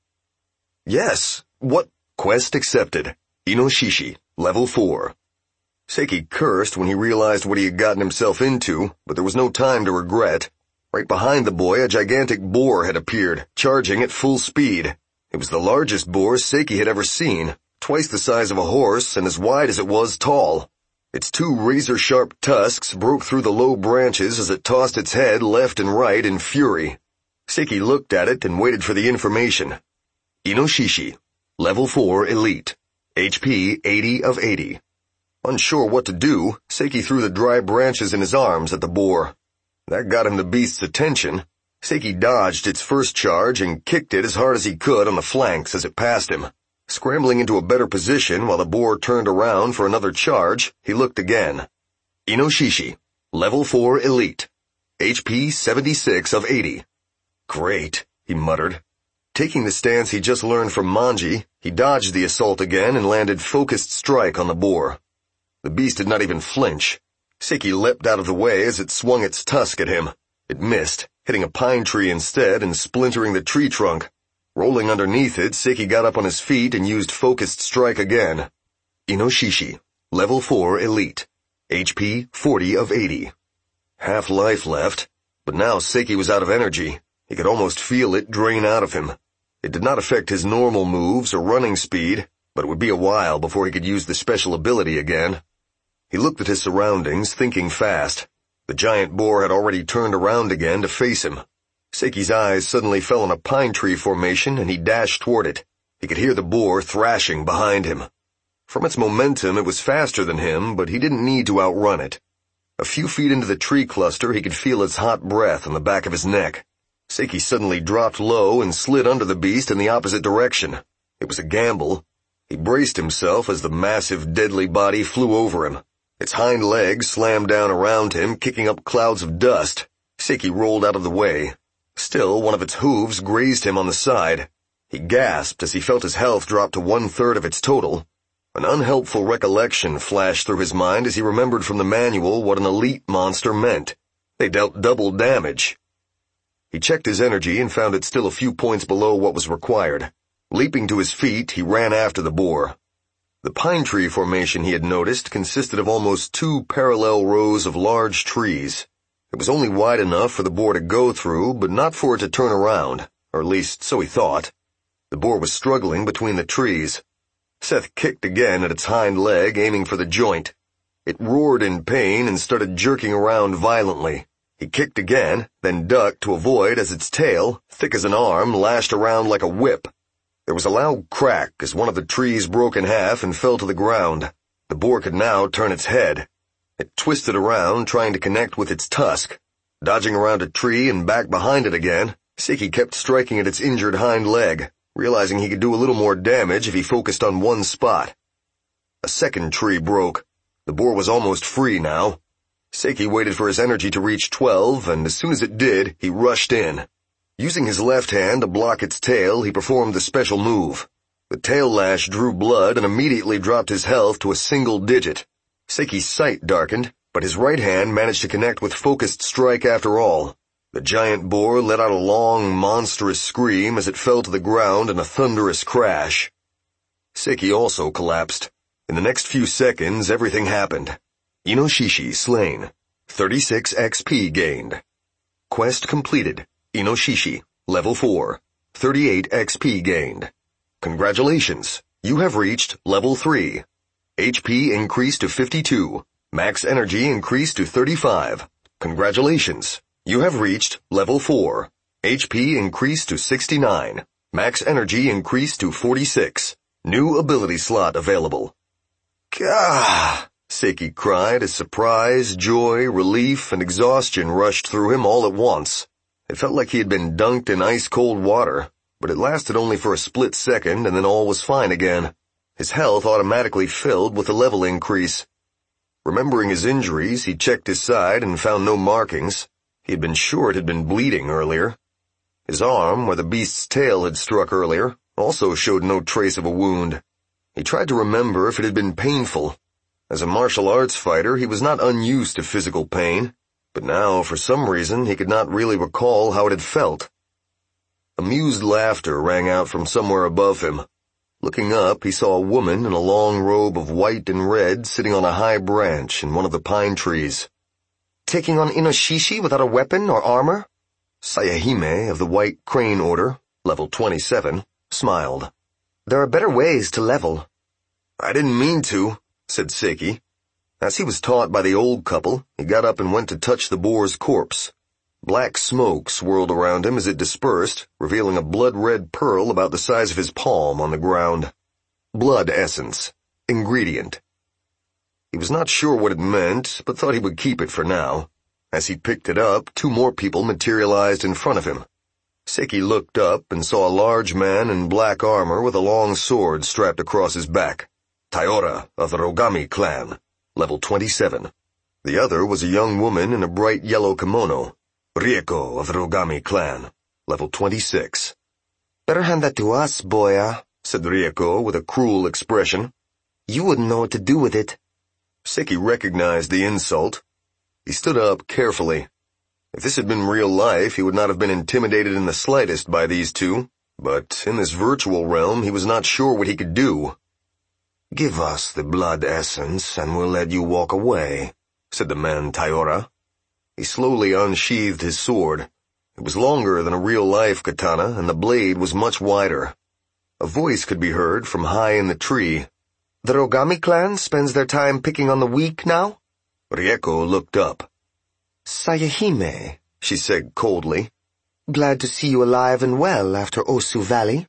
"Yes, what?" Quest accepted. Inoshishi, level four. Seiki cursed when he realized what he had gotten himself into, but there was no time to regret. Right behind the boy, a gigantic boar had appeared, charging at full speed. It was the largest boar Seiki had ever seen, twice the size of a horse and as wide as it was tall. Its two razor-sharp tusks broke through the low branches as it tossed its head left and right in fury. Seiki looked at it and waited for the information. Inoshishi, level four elite, H P eighty of eighty. Unsure what to do, Seiki threw the dry branches in his arms at the boar. That got him the beast's attention. Seiki dodged its first charge and kicked it as hard as he could on the flanks as it passed him. Scrambling into a better position while the boar turned around for another charge, he looked again. Inoshishi, level four elite, H P seventy-six of eighty. Great, he muttered. Taking the stance he just learned from Manji, he dodged the assault again and landed focused strike on the boar. The beast did not even flinch. Seiki leapt out of the way as it swung its tusk at him. It missed, hitting a pine tree instead and splintering the tree trunk. Rolling underneath it, Seiki got up on his feet and used focused strike again. Inoshishi, level four elite, H P forty of eighty. half life left, but now Seiki was out of energy. He could almost feel it drain out of him. It did not affect his normal moves or running speed, but it would be a while before he could use the special ability again. He looked at his surroundings, thinking fast. The giant boar had already turned around again to face him. Seiki's eyes suddenly fell on a pine tree formation, and he dashed toward it. He could hear the boar thrashing behind him. From its momentum, it was faster than him, but he didn't need to outrun it. A few feet into the tree cluster, he could feel its hot breath on the back of his neck. Seiki suddenly dropped low and slid under the beast in the opposite direction. It was a gamble. He braced himself as the massive, deadly body flew over him. Its hind legs slammed down around him, kicking up clouds of dust. Seiki rolled out of the way. Still, one of its hooves grazed him on the side. He gasped as he felt his health drop to one-third of its total. An unhelpful recollection flashed through his mind as he remembered from the manual what an elite monster meant. They dealt double damage. He checked his energy and found it still a few points below what was required. Leaping to his feet, he ran after the boar. The pine tree formation he had noticed consisted of almost two parallel rows of large trees. It was only wide enough for the boar to go through, but not for it to turn around, or at least so he thought. The boar was struggling between the trees. Seth kicked again at its hind leg, aiming for the joint. It roared in pain and started jerking around violently. He kicked again, then ducked to avoid as its tail, thick as an arm, lashed around like a whip. There was a loud crack as one of the trees broke in half and fell to the ground. The boar could now turn its head. It twisted around, trying to connect with its tusk. Dodging around a tree and back behind it again, Seiki kept striking at its injured hind leg, realizing he could do a little more damage if he focused on one spot. A second tree broke. The boar was almost free now. Seiki waited for his energy to reach twelve, and as soon as it did, he rushed in. Using his left hand to block its tail, he performed the special move. The tail lash drew blood and immediately dropped his health to a single digit. Seiki's sight darkened, but his right hand managed to connect with focused strike after all. The giant boar let out a long, monstrous scream as it fell to the ground in a thunderous crash. Seiki also collapsed. In the next few seconds, everything happened. Inoshishi slain. thirty-six X P gained. Quest completed. Inoshishi, level four. thirty-eight X P gained. Congratulations, you have reached level three. H P increased to fifty-two. Max energy increased to thirty-five. Congratulations, you have reached level four. H P increased to sixty-nine. Max energy increased to forty-six. New ability slot available. Gah! Seiki cried as surprise, joy, relief, and exhaustion rushed through him all at once. It felt like he had been dunked in ice-cold water, but it lasted only for a split second and then all was fine again. His health automatically filled with a level increase. Remembering his injuries, he checked his side and found no markings. He had been sure it had been bleeding earlier. His arm, where the beast's tail had struck earlier, also showed no trace of a wound. He tried to remember if it had been painful. As a martial arts fighter, he was not unused to physical pain, but now, for some reason, he could not really recall how it had felt. Amused laughter rang out from somewhere above him. Looking up, he saw a woman in a long robe of white and red sitting on a high branch in one of the pine trees. Taking on Inoshishi without a weapon or armor? Sayahime of the White Crane Order, level twenty-seven, smiled. There are better ways to level. I didn't mean to, said Seiki. As he was taught by the old couple, he got up and went to touch the boar's corpse. Black smoke swirled around him as it dispersed, revealing a blood-red pearl about the size of his palm on the ground. Blood essence. Ingredient. He was not sure what it meant, but thought he would keep it for now. As he picked it up, two more people materialized in front of him. Seiki looked up and saw a large man in black armor with a long sword strapped across his back. Taiora of the Rogami clan, level twenty-seven. The other was a young woman in a bright yellow kimono. Rieko of the Rogami clan, level twenty-six. Better hand that to us, boya, said Rieko with a cruel expression. You wouldn't know what to do with it. Seiki recognized the insult. He stood up carefully. If this had been real life, he would not have been intimidated in the slightest by these two, but in this virtual realm he was not sure what he could do. Give us the blood essence and we'll let you walk away, said the man Taiora. He slowly unsheathed his sword. It was longer than a real-life katana, and the blade was much wider. A voice could be heard from high in the tree. The Rogami clan spends their time picking on the weak now? Rieko looked up. Sayahime, she said coldly. Glad to see you alive and well after Osu Valley.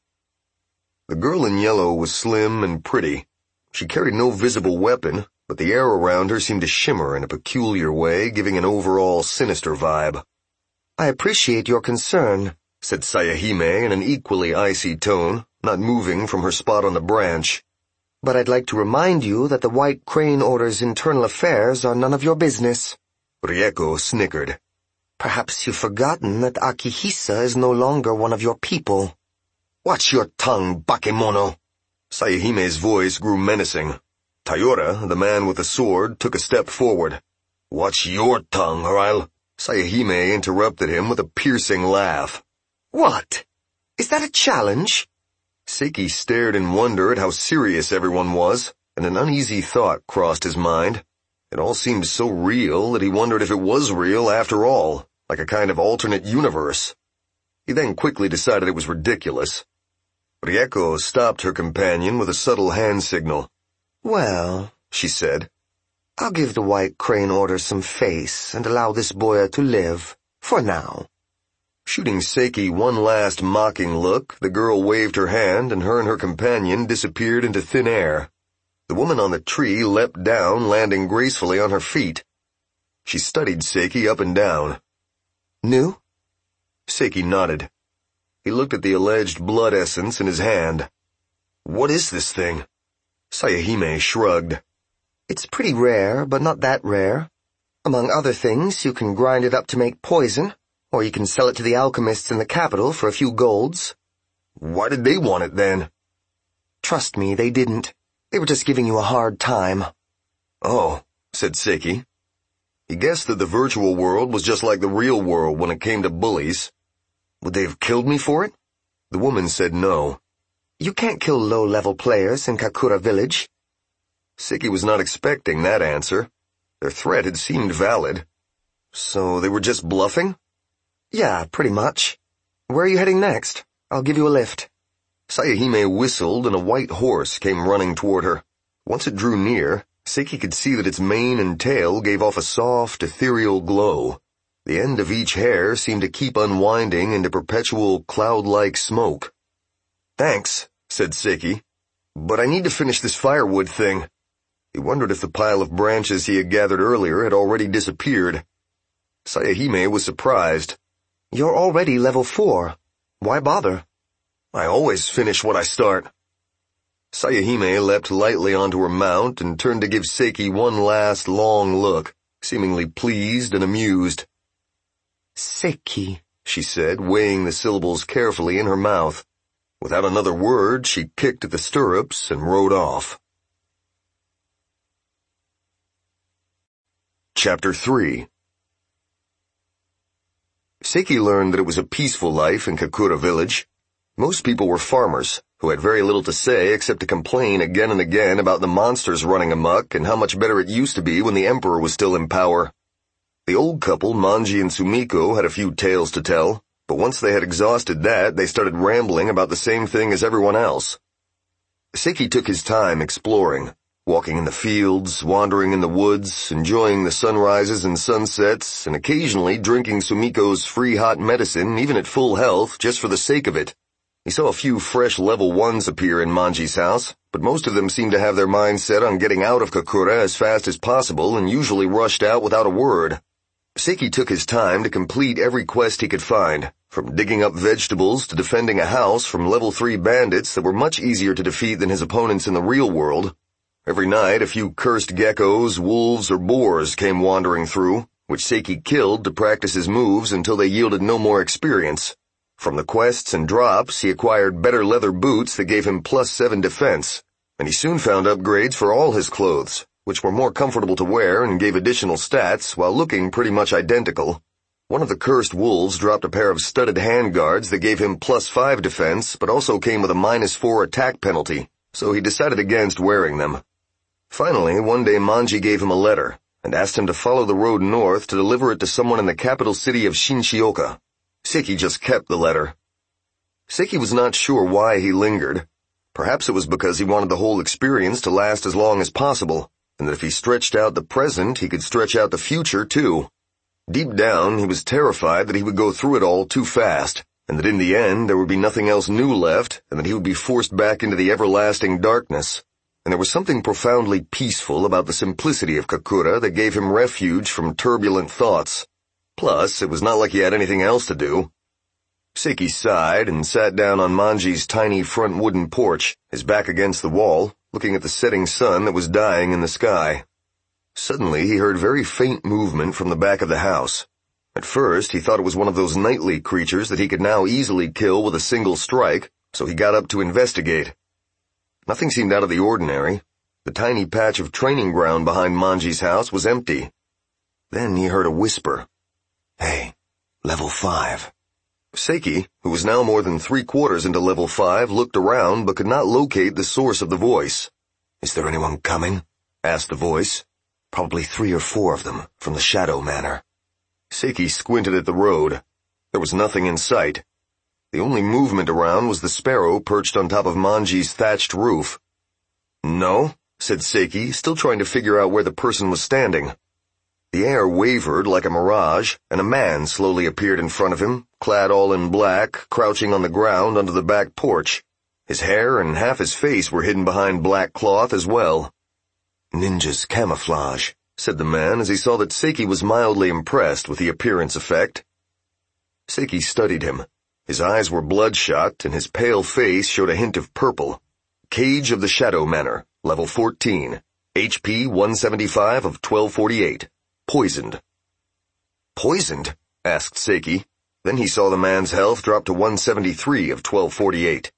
The girl in yellow was slim and pretty. She carried no visible weapon, but the air around her seemed to shimmer in a peculiar way, giving an overall sinister vibe. I appreciate your concern, said Sayahime in an equally icy tone, not moving from her spot on the branch. But I'd like to remind you that the White Crane Order's internal affairs are none of your business. Rieko snickered. Perhaps you've forgotten that Akihisa is no longer one of your people. Watch your tongue, Bakemono. Sayahime's voice grew menacing. Tayora, the man with the sword, took a step forward. Watch your tongue, or I'll... Sayahime interrupted him with a piercing laugh. What? Is that a challenge? Seki stared in wonder at how serious everyone was, and an uneasy thought crossed his mind. It all seemed so real that he wondered if it was real after all, like a kind of alternate universe. He then quickly decided it was ridiculous. Rieko stopped her companion with a subtle hand signal. Well, she said, I'll give the White Crane Order some face and allow this boy to live, for now. Shooting Seki one last mocking look, the girl waved her hand and her and her companion disappeared into thin air. The woman on the tree leapt down, landing gracefully on her feet. She studied Seki up and down. New? Seki nodded. He looked at the alleged blood essence in his hand. What is this thing? Sayahime shrugged. It's pretty rare, but not that rare. Among other things, you can grind it up to make poison, or you can sell it to the alchemists in the capital for a few golds. Why did they want it then? Trust me, they didn't. They were just giving you a hard time. Oh, said Seki. He guessed that the virtual world was just like the real world when it came to bullies. Would they have killed me for it? The woman said no. You can't kill low-level players in Kakura Village. Seki was not expecting that answer. Their threat had seemed valid. So they were just bluffing? Yeah, pretty much. Where are you heading next? I'll give you a lift. Sayahime whistled and a white horse came running toward her. Once it drew near, Seki could see that its mane and tail gave off a soft, ethereal glow. The end of each hair seemed to keep unwinding into perpetual cloud-like smoke. Thanks, said Seki, but I need to finish this firewood thing. He wondered if the pile of branches he had gathered earlier had already disappeared. Sayahime was surprised. You're already level four. Why bother? I always finish what I start. Sayahime leapt lightly onto her mount and turned to give Seki one last long look, seemingly pleased and amused. Seki, she said, weighing the syllables carefully in her mouth. Without another word, she kicked at the stirrups and rode off. Chapter three. Seki learned that it was a peaceful life in Kakura Village. Most people were farmers, who had very little to say except to complain again and again about the monsters running amok and how much better it used to be when the emperor was still in power. The old couple, Manji and Sumiko, had a few tales to tell, but once they had exhausted that, they started rambling about the same thing as everyone else. Seki took his time exploring, walking in the fields, wandering in the woods, enjoying the sunrises and sunsets, and occasionally drinking Sumiko's free hot medicine, even at full health, just for the sake of it. He saw a few fresh level ones appear in Manji's house, but most of them seemed to have their minds set on getting out of Kakura as fast as possible and usually rushed out without a word. Seki took his time to complete every quest he could find, from digging up vegetables to defending a house from level three bandits that were much easier to defeat than his opponents in the real world. Every night a few cursed geckos, wolves, or boars came wandering through, which Seki killed to practice his moves until they yielded no more experience. From the quests and drops, he acquired better leather boots that gave him plus seven defense, and he soon found upgrades for all his clothes, which were more comfortable to wear and gave additional stats while looking pretty much identical. One of the cursed wolves dropped a pair of studded handguards that gave him plus five defense, but also came with a minus four attack penalty, so he decided against wearing them. Finally, one day Manji gave him a letter, and asked him to follow the road north to deliver it to someone in the capital city of Shinchioka. Seiki just kept the letter. Seiki was not sure why he lingered. Perhaps it was because he wanted the whole experience to last as long as possible, and that if he stretched out the present, he could stretch out the future too. Deep down, he was terrified that he would go through it all too fast, and that in the end there would be nothing else new left, and that he would be forced back into the everlasting darkness. And there was something profoundly peaceful about the simplicity of Kakura that gave him refuge from turbulent thoughts. Plus, it was not like he had anything else to do. Seiki sighed and sat down on Manji's tiny front wooden porch, his back against the wall, looking at the setting sun that was dying in the sky. Suddenly, he heard very faint movement from the back of the house. At first, he thought it was one of those nightly creatures that he could now easily kill with a single strike, so he got up to investigate. Nothing seemed out of the ordinary. The tiny patch of training ground behind Manji's house was empty. Then he heard a whisper. "Hey, level five." Seiki, who was now more than three quarters into level five, looked around but could not locate the source of the voice. "Is there anyone coming?" asked the voice. "Probably three or four of them from the Shadow Manor." Seiki squinted at the road. There was nothing in sight. The only movement around was the sparrow perched on top of Manji's thatched roof. "No," said Seiki, still trying to figure out where the person was standing. The air wavered like a mirage, and a man slowly appeared in front of him, clad all in black, crouching on the ground under the back porch. His hair and half his face were hidden behind black cloth as well. "Ninja's camouflage," said the man as he saw that Seiki was mildly impressed with the appearance effect. Seiki studied him. His eyes were bloodshot, and his pale face showed a hint of purple. Cage of the Shadow Manor, level fourteen, H P one seventy-five of twelve forty-eight. Poisoned. "Poisoned?" asked Seiki. Then he saw the man's health drop to one seventy-three of twelve forty-eight.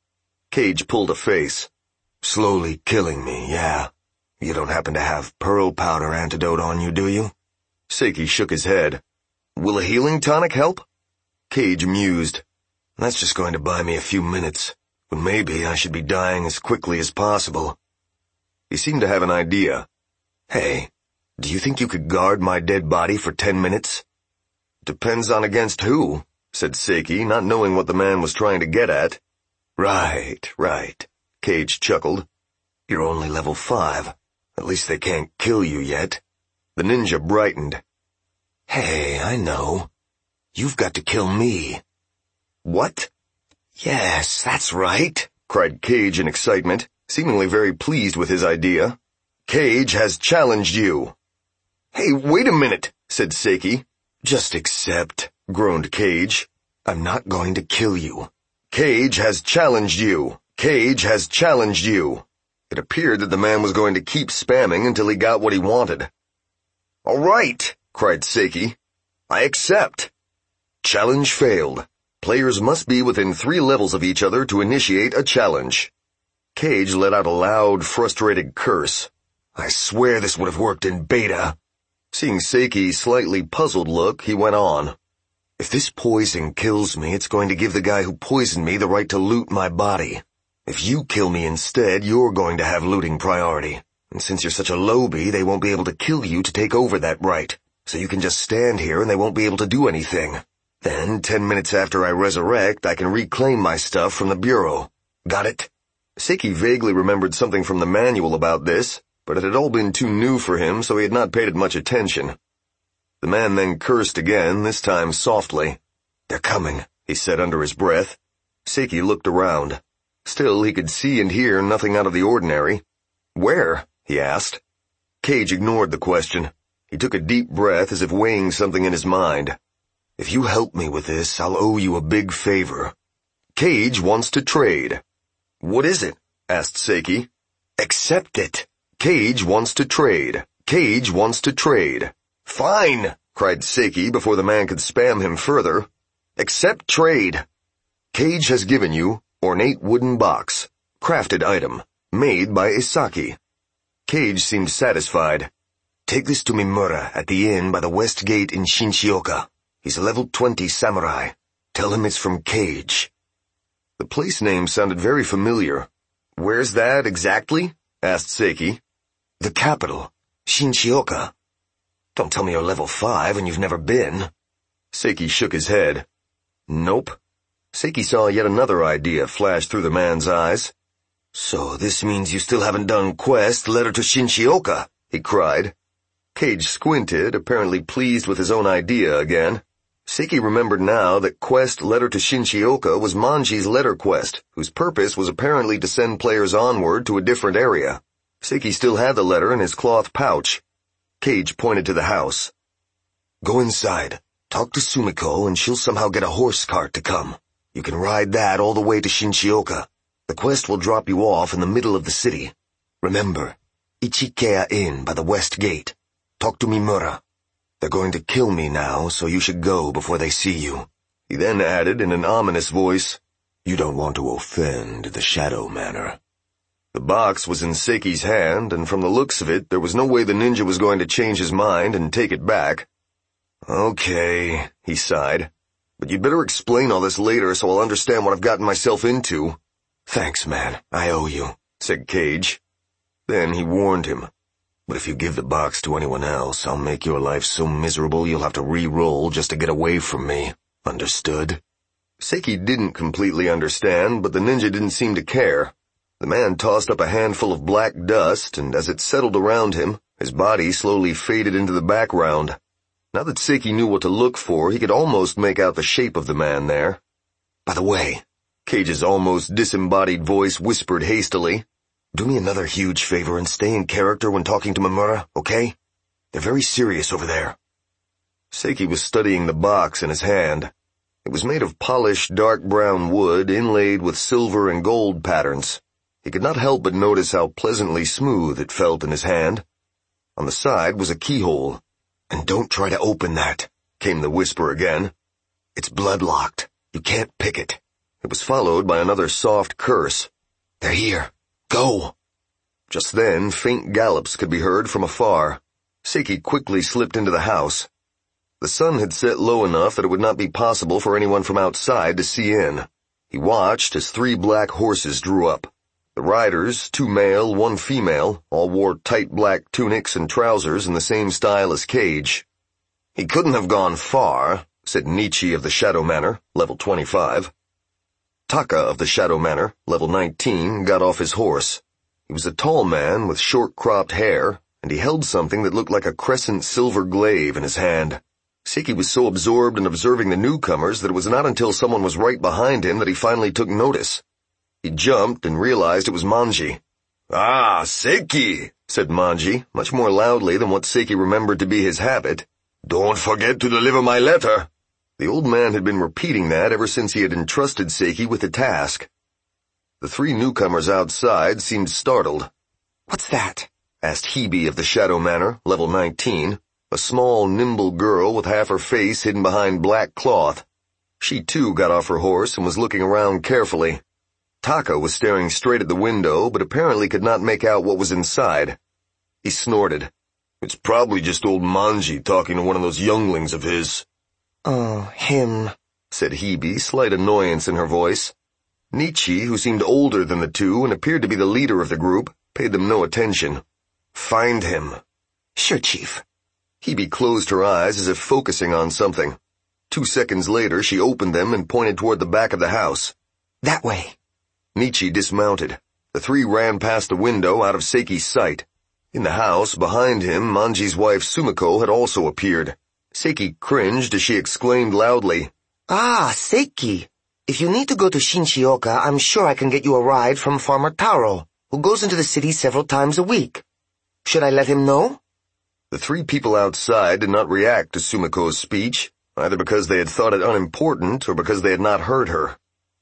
Cage pulled a face. "Slowly killing me, yeah. You don't happen to have pearl powder antidote on you, do you?" Seiki shook his head. "Will a healing tonic help?" Cage mused. "That's just going to buy me a few minutes, when maybe I should be dying as quickly as possible." He seemed to have an idea. "Hey, do you think you could guard my dead body for ten minutes? "Depends on against who," said Seiki, not knowing what the man was trying to get at. "Right, right," Cage chuckled. "You're only level five. At least they can't kill you yet." The ninja brightened. "Hey, I know. You've got to kill me." "What?" "Yes, that's right," cried Cage in excitement, seemingly very pleased with his idea. "Cage has challenged you." "Hey, wait a minute," said Seiki. "Just accept," groaned Cage. "I'm not going to kill you." "Cage has challenged you. Cage has challenged you." It appeared that the man was going to keep spamming until he got what he wanted. "All right," cried Seiki. "I accept." Challenge failed. Players must be within three levels of each other to initiate a challenge. Cage let out a loud, frustrated curse. "I swear this would have worked in beta." Seeing Seiki's slightly puzzled look, he went on. "If this poison kills me, it's going to give the guy who poisoned me the right to loot my body. If you kill me instead, you're going to have looting priority. And since you're such a lowbie, they won't be able to kill you to take over that right. So you can just stand here and they won't be able to do anything. Then, ten minutes after I resurrect, I can reclaim my stuff from the bureau. Got it?" Seiki vaguely remembered something from the manual about this, but it had all been too new for him, so he had not paid it much attention. The man then cursed again, this time softly. "They're coming," he said under his breath. Seiki looked around. Still, he could see and hear nothing out of the ordinary. "Where?" he asked. Cage ignored the question. He took a deep breath as if weighing something in his mind. "If you help me with this, I'll owe you a big favor. Cage wants to trade." "What is it?" asked Seiki. "Accept it. Cage wants to trade. Cage wants to trade." "Fine," cried Seiki before the man could spam him further. "Accept trade." Cage has given you ornate wooden box, crafted item, made by Isaki. Cage seemed satisfied. "Take this to Mimura at the inn by the west gate in Shinchioka. He's a level twenty samurai. Tell him it's from Cage." The place name sounded very familiar. "Where's that exactly?" asked Seiki. "The capital, Shinchioka. Don't tell me you're level five and you've never been. Seiki shook his head. Nope. Seiki saw yet another idea flash through the man's eyes. So this means you still haven't done quest Letter to Shinchioka, he cried. Cage squinted, apparently pleased with his own idea again. Seiki remembered now that quest Letter to Shinchioka was Manji's letter quest, whose purpose was apparently to send players onward to a different area. Seiki still had the letter in his cloth pouch. Cage pointed to the house. Go inside. Talk to Sumiko and she'll somehow get a horse cart to come. You can ride that all the way to Shinchioka. The quest will drop you off in the middle of the city. Remember, Ichikeya Inn by the west gate. Talk to Mimura. They're going to kill me now, so you should go before they see you. He then added in an ominous voice, You don't want to offend the Shadow Manor. The box was in Seiki's hand, and from the looks of it, there was no way the ninja was going to change his mind and take it back. Okay, he sighed. But you'd better explain all this later so I'll understand what I've gotten myself into. Thanks, man. I owe you, said Cage. Then he warned him. But if you give the box to anyone else, I'll make your life so miserable you'll have to re-roll just to get away from me. Understood? Seiki didn't completely understand, but the ninja didn't seem to care. The man tossed up a handful of black dust, and as it settled around him, his body slowly faded into the background. Now that Seiki knew what to look for, he could almost make out the shape of the man there. By the way, Cage's almost disembodied voice whispered hastily, Do me another huge favor and stay in character when talking to Mimura, okay? They're very serious over there. Seiki was studying the box in his hand. It was made of polished dark brown wood inlaid with silver and gold patterns. He could not help but notice how pleasantly smooth it felt in his hand. On the side was a keyhole. And don't try to open that, came the whisper again. It's blood-locked. You can't pick it. It was followed by another soft curse. They're here. Go! Just then, faint gallops could be heard from afar. Seiki quickly slipped into the house. The sun had set low enough that it would not be possible for anyone from outside to see in. He watched as three black horses drew up. The riders, two male, one female, all wore tight black tunics and trousers in the same style as Cage. He couldn't have gone far, said Nietzsche of the Shadow Manor, level twenty-five. Taka of the Shadow Manor, level nineteen, got off his horse. He was a tall man with short-cropped hair, and he held something that looked like a crescent silver glaive in his hand. Seiki was so absorbed in observing the newcomers that it was not until someone was right behind him that he finally took notice. He jumped and realized it was Manji. Ah, Seiki, said Manji, much more loudly than what Seiki remembered to be his habit. Don't forget to deliver my letter. The old man had been repeating that ever since he had entrusted Seiki with the task. The three newcomers outside seemed startled. What's that? Asked Hebe of the Shadow Manor, level nineteen, a small, nimble girl with half her face hidden behind black cloth. She too got off her horse and was looking around carefully. Taka was staring straight at the window, but apparently could not make out what was inside. He snorted. It's probably just old Manji talking to one of those younglings of his. Oh, him, said Hebe, slight annoyance in her voice. Nietzsche, who seemed older than the two and appeared to be the leader of the group, paid them no attention. Find him. Sure, Chief. Hebe closed her eyes as if focusing on something. Two seconds later, she opened them and pointed toward the back of the house. That way. Nietzsche dismounted. The three ran past the window out of Seiki's sight. In the house, behind him, Manji's wife Sumiko had also appeared. Seiki cringed as she exclaimed loudly, Ah, Seiki. If you need to go to Shinchioka, I'm sure I can get you a ride from Farmer Taro, who goes into the city several times a week. Should I let him know? The three people outside did not react to Sumiko's speech, either because they had thought it unimportant or because they had not heard her.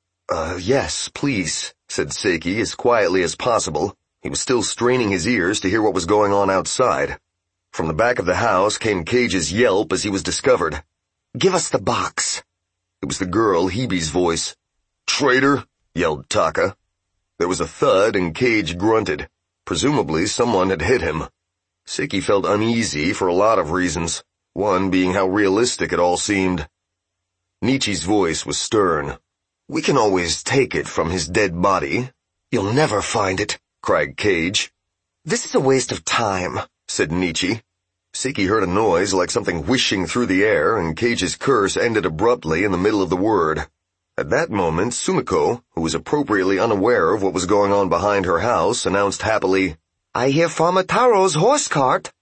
Uh, yes, please, said Seiki as quietly as possible. He was still straining his ears to hear what was going on outside. From the back of the house came Cage's yelp as he was discovered. Give us the box. It was the girl, Hebe's voice. Traitor, yelled Taka. There was a thud and Cage grunted. Presumably someone had hit him. Seiki felt uneasy for a lot of reasons, one being how realistic it all seemed. Nietzsche's voice was stern. We can always take it from his dead body. You'll never find it, cried Cage. This is a waste of time, said Nietzsche. Seki heard a noise like something whishing through the air, and Cage's curse ended abruptly in the middle of the word. At that moment, Sumiko, who was appropriately unaware of what was going on behind her house, announced happily, I hear Farmer Taro's horse cart.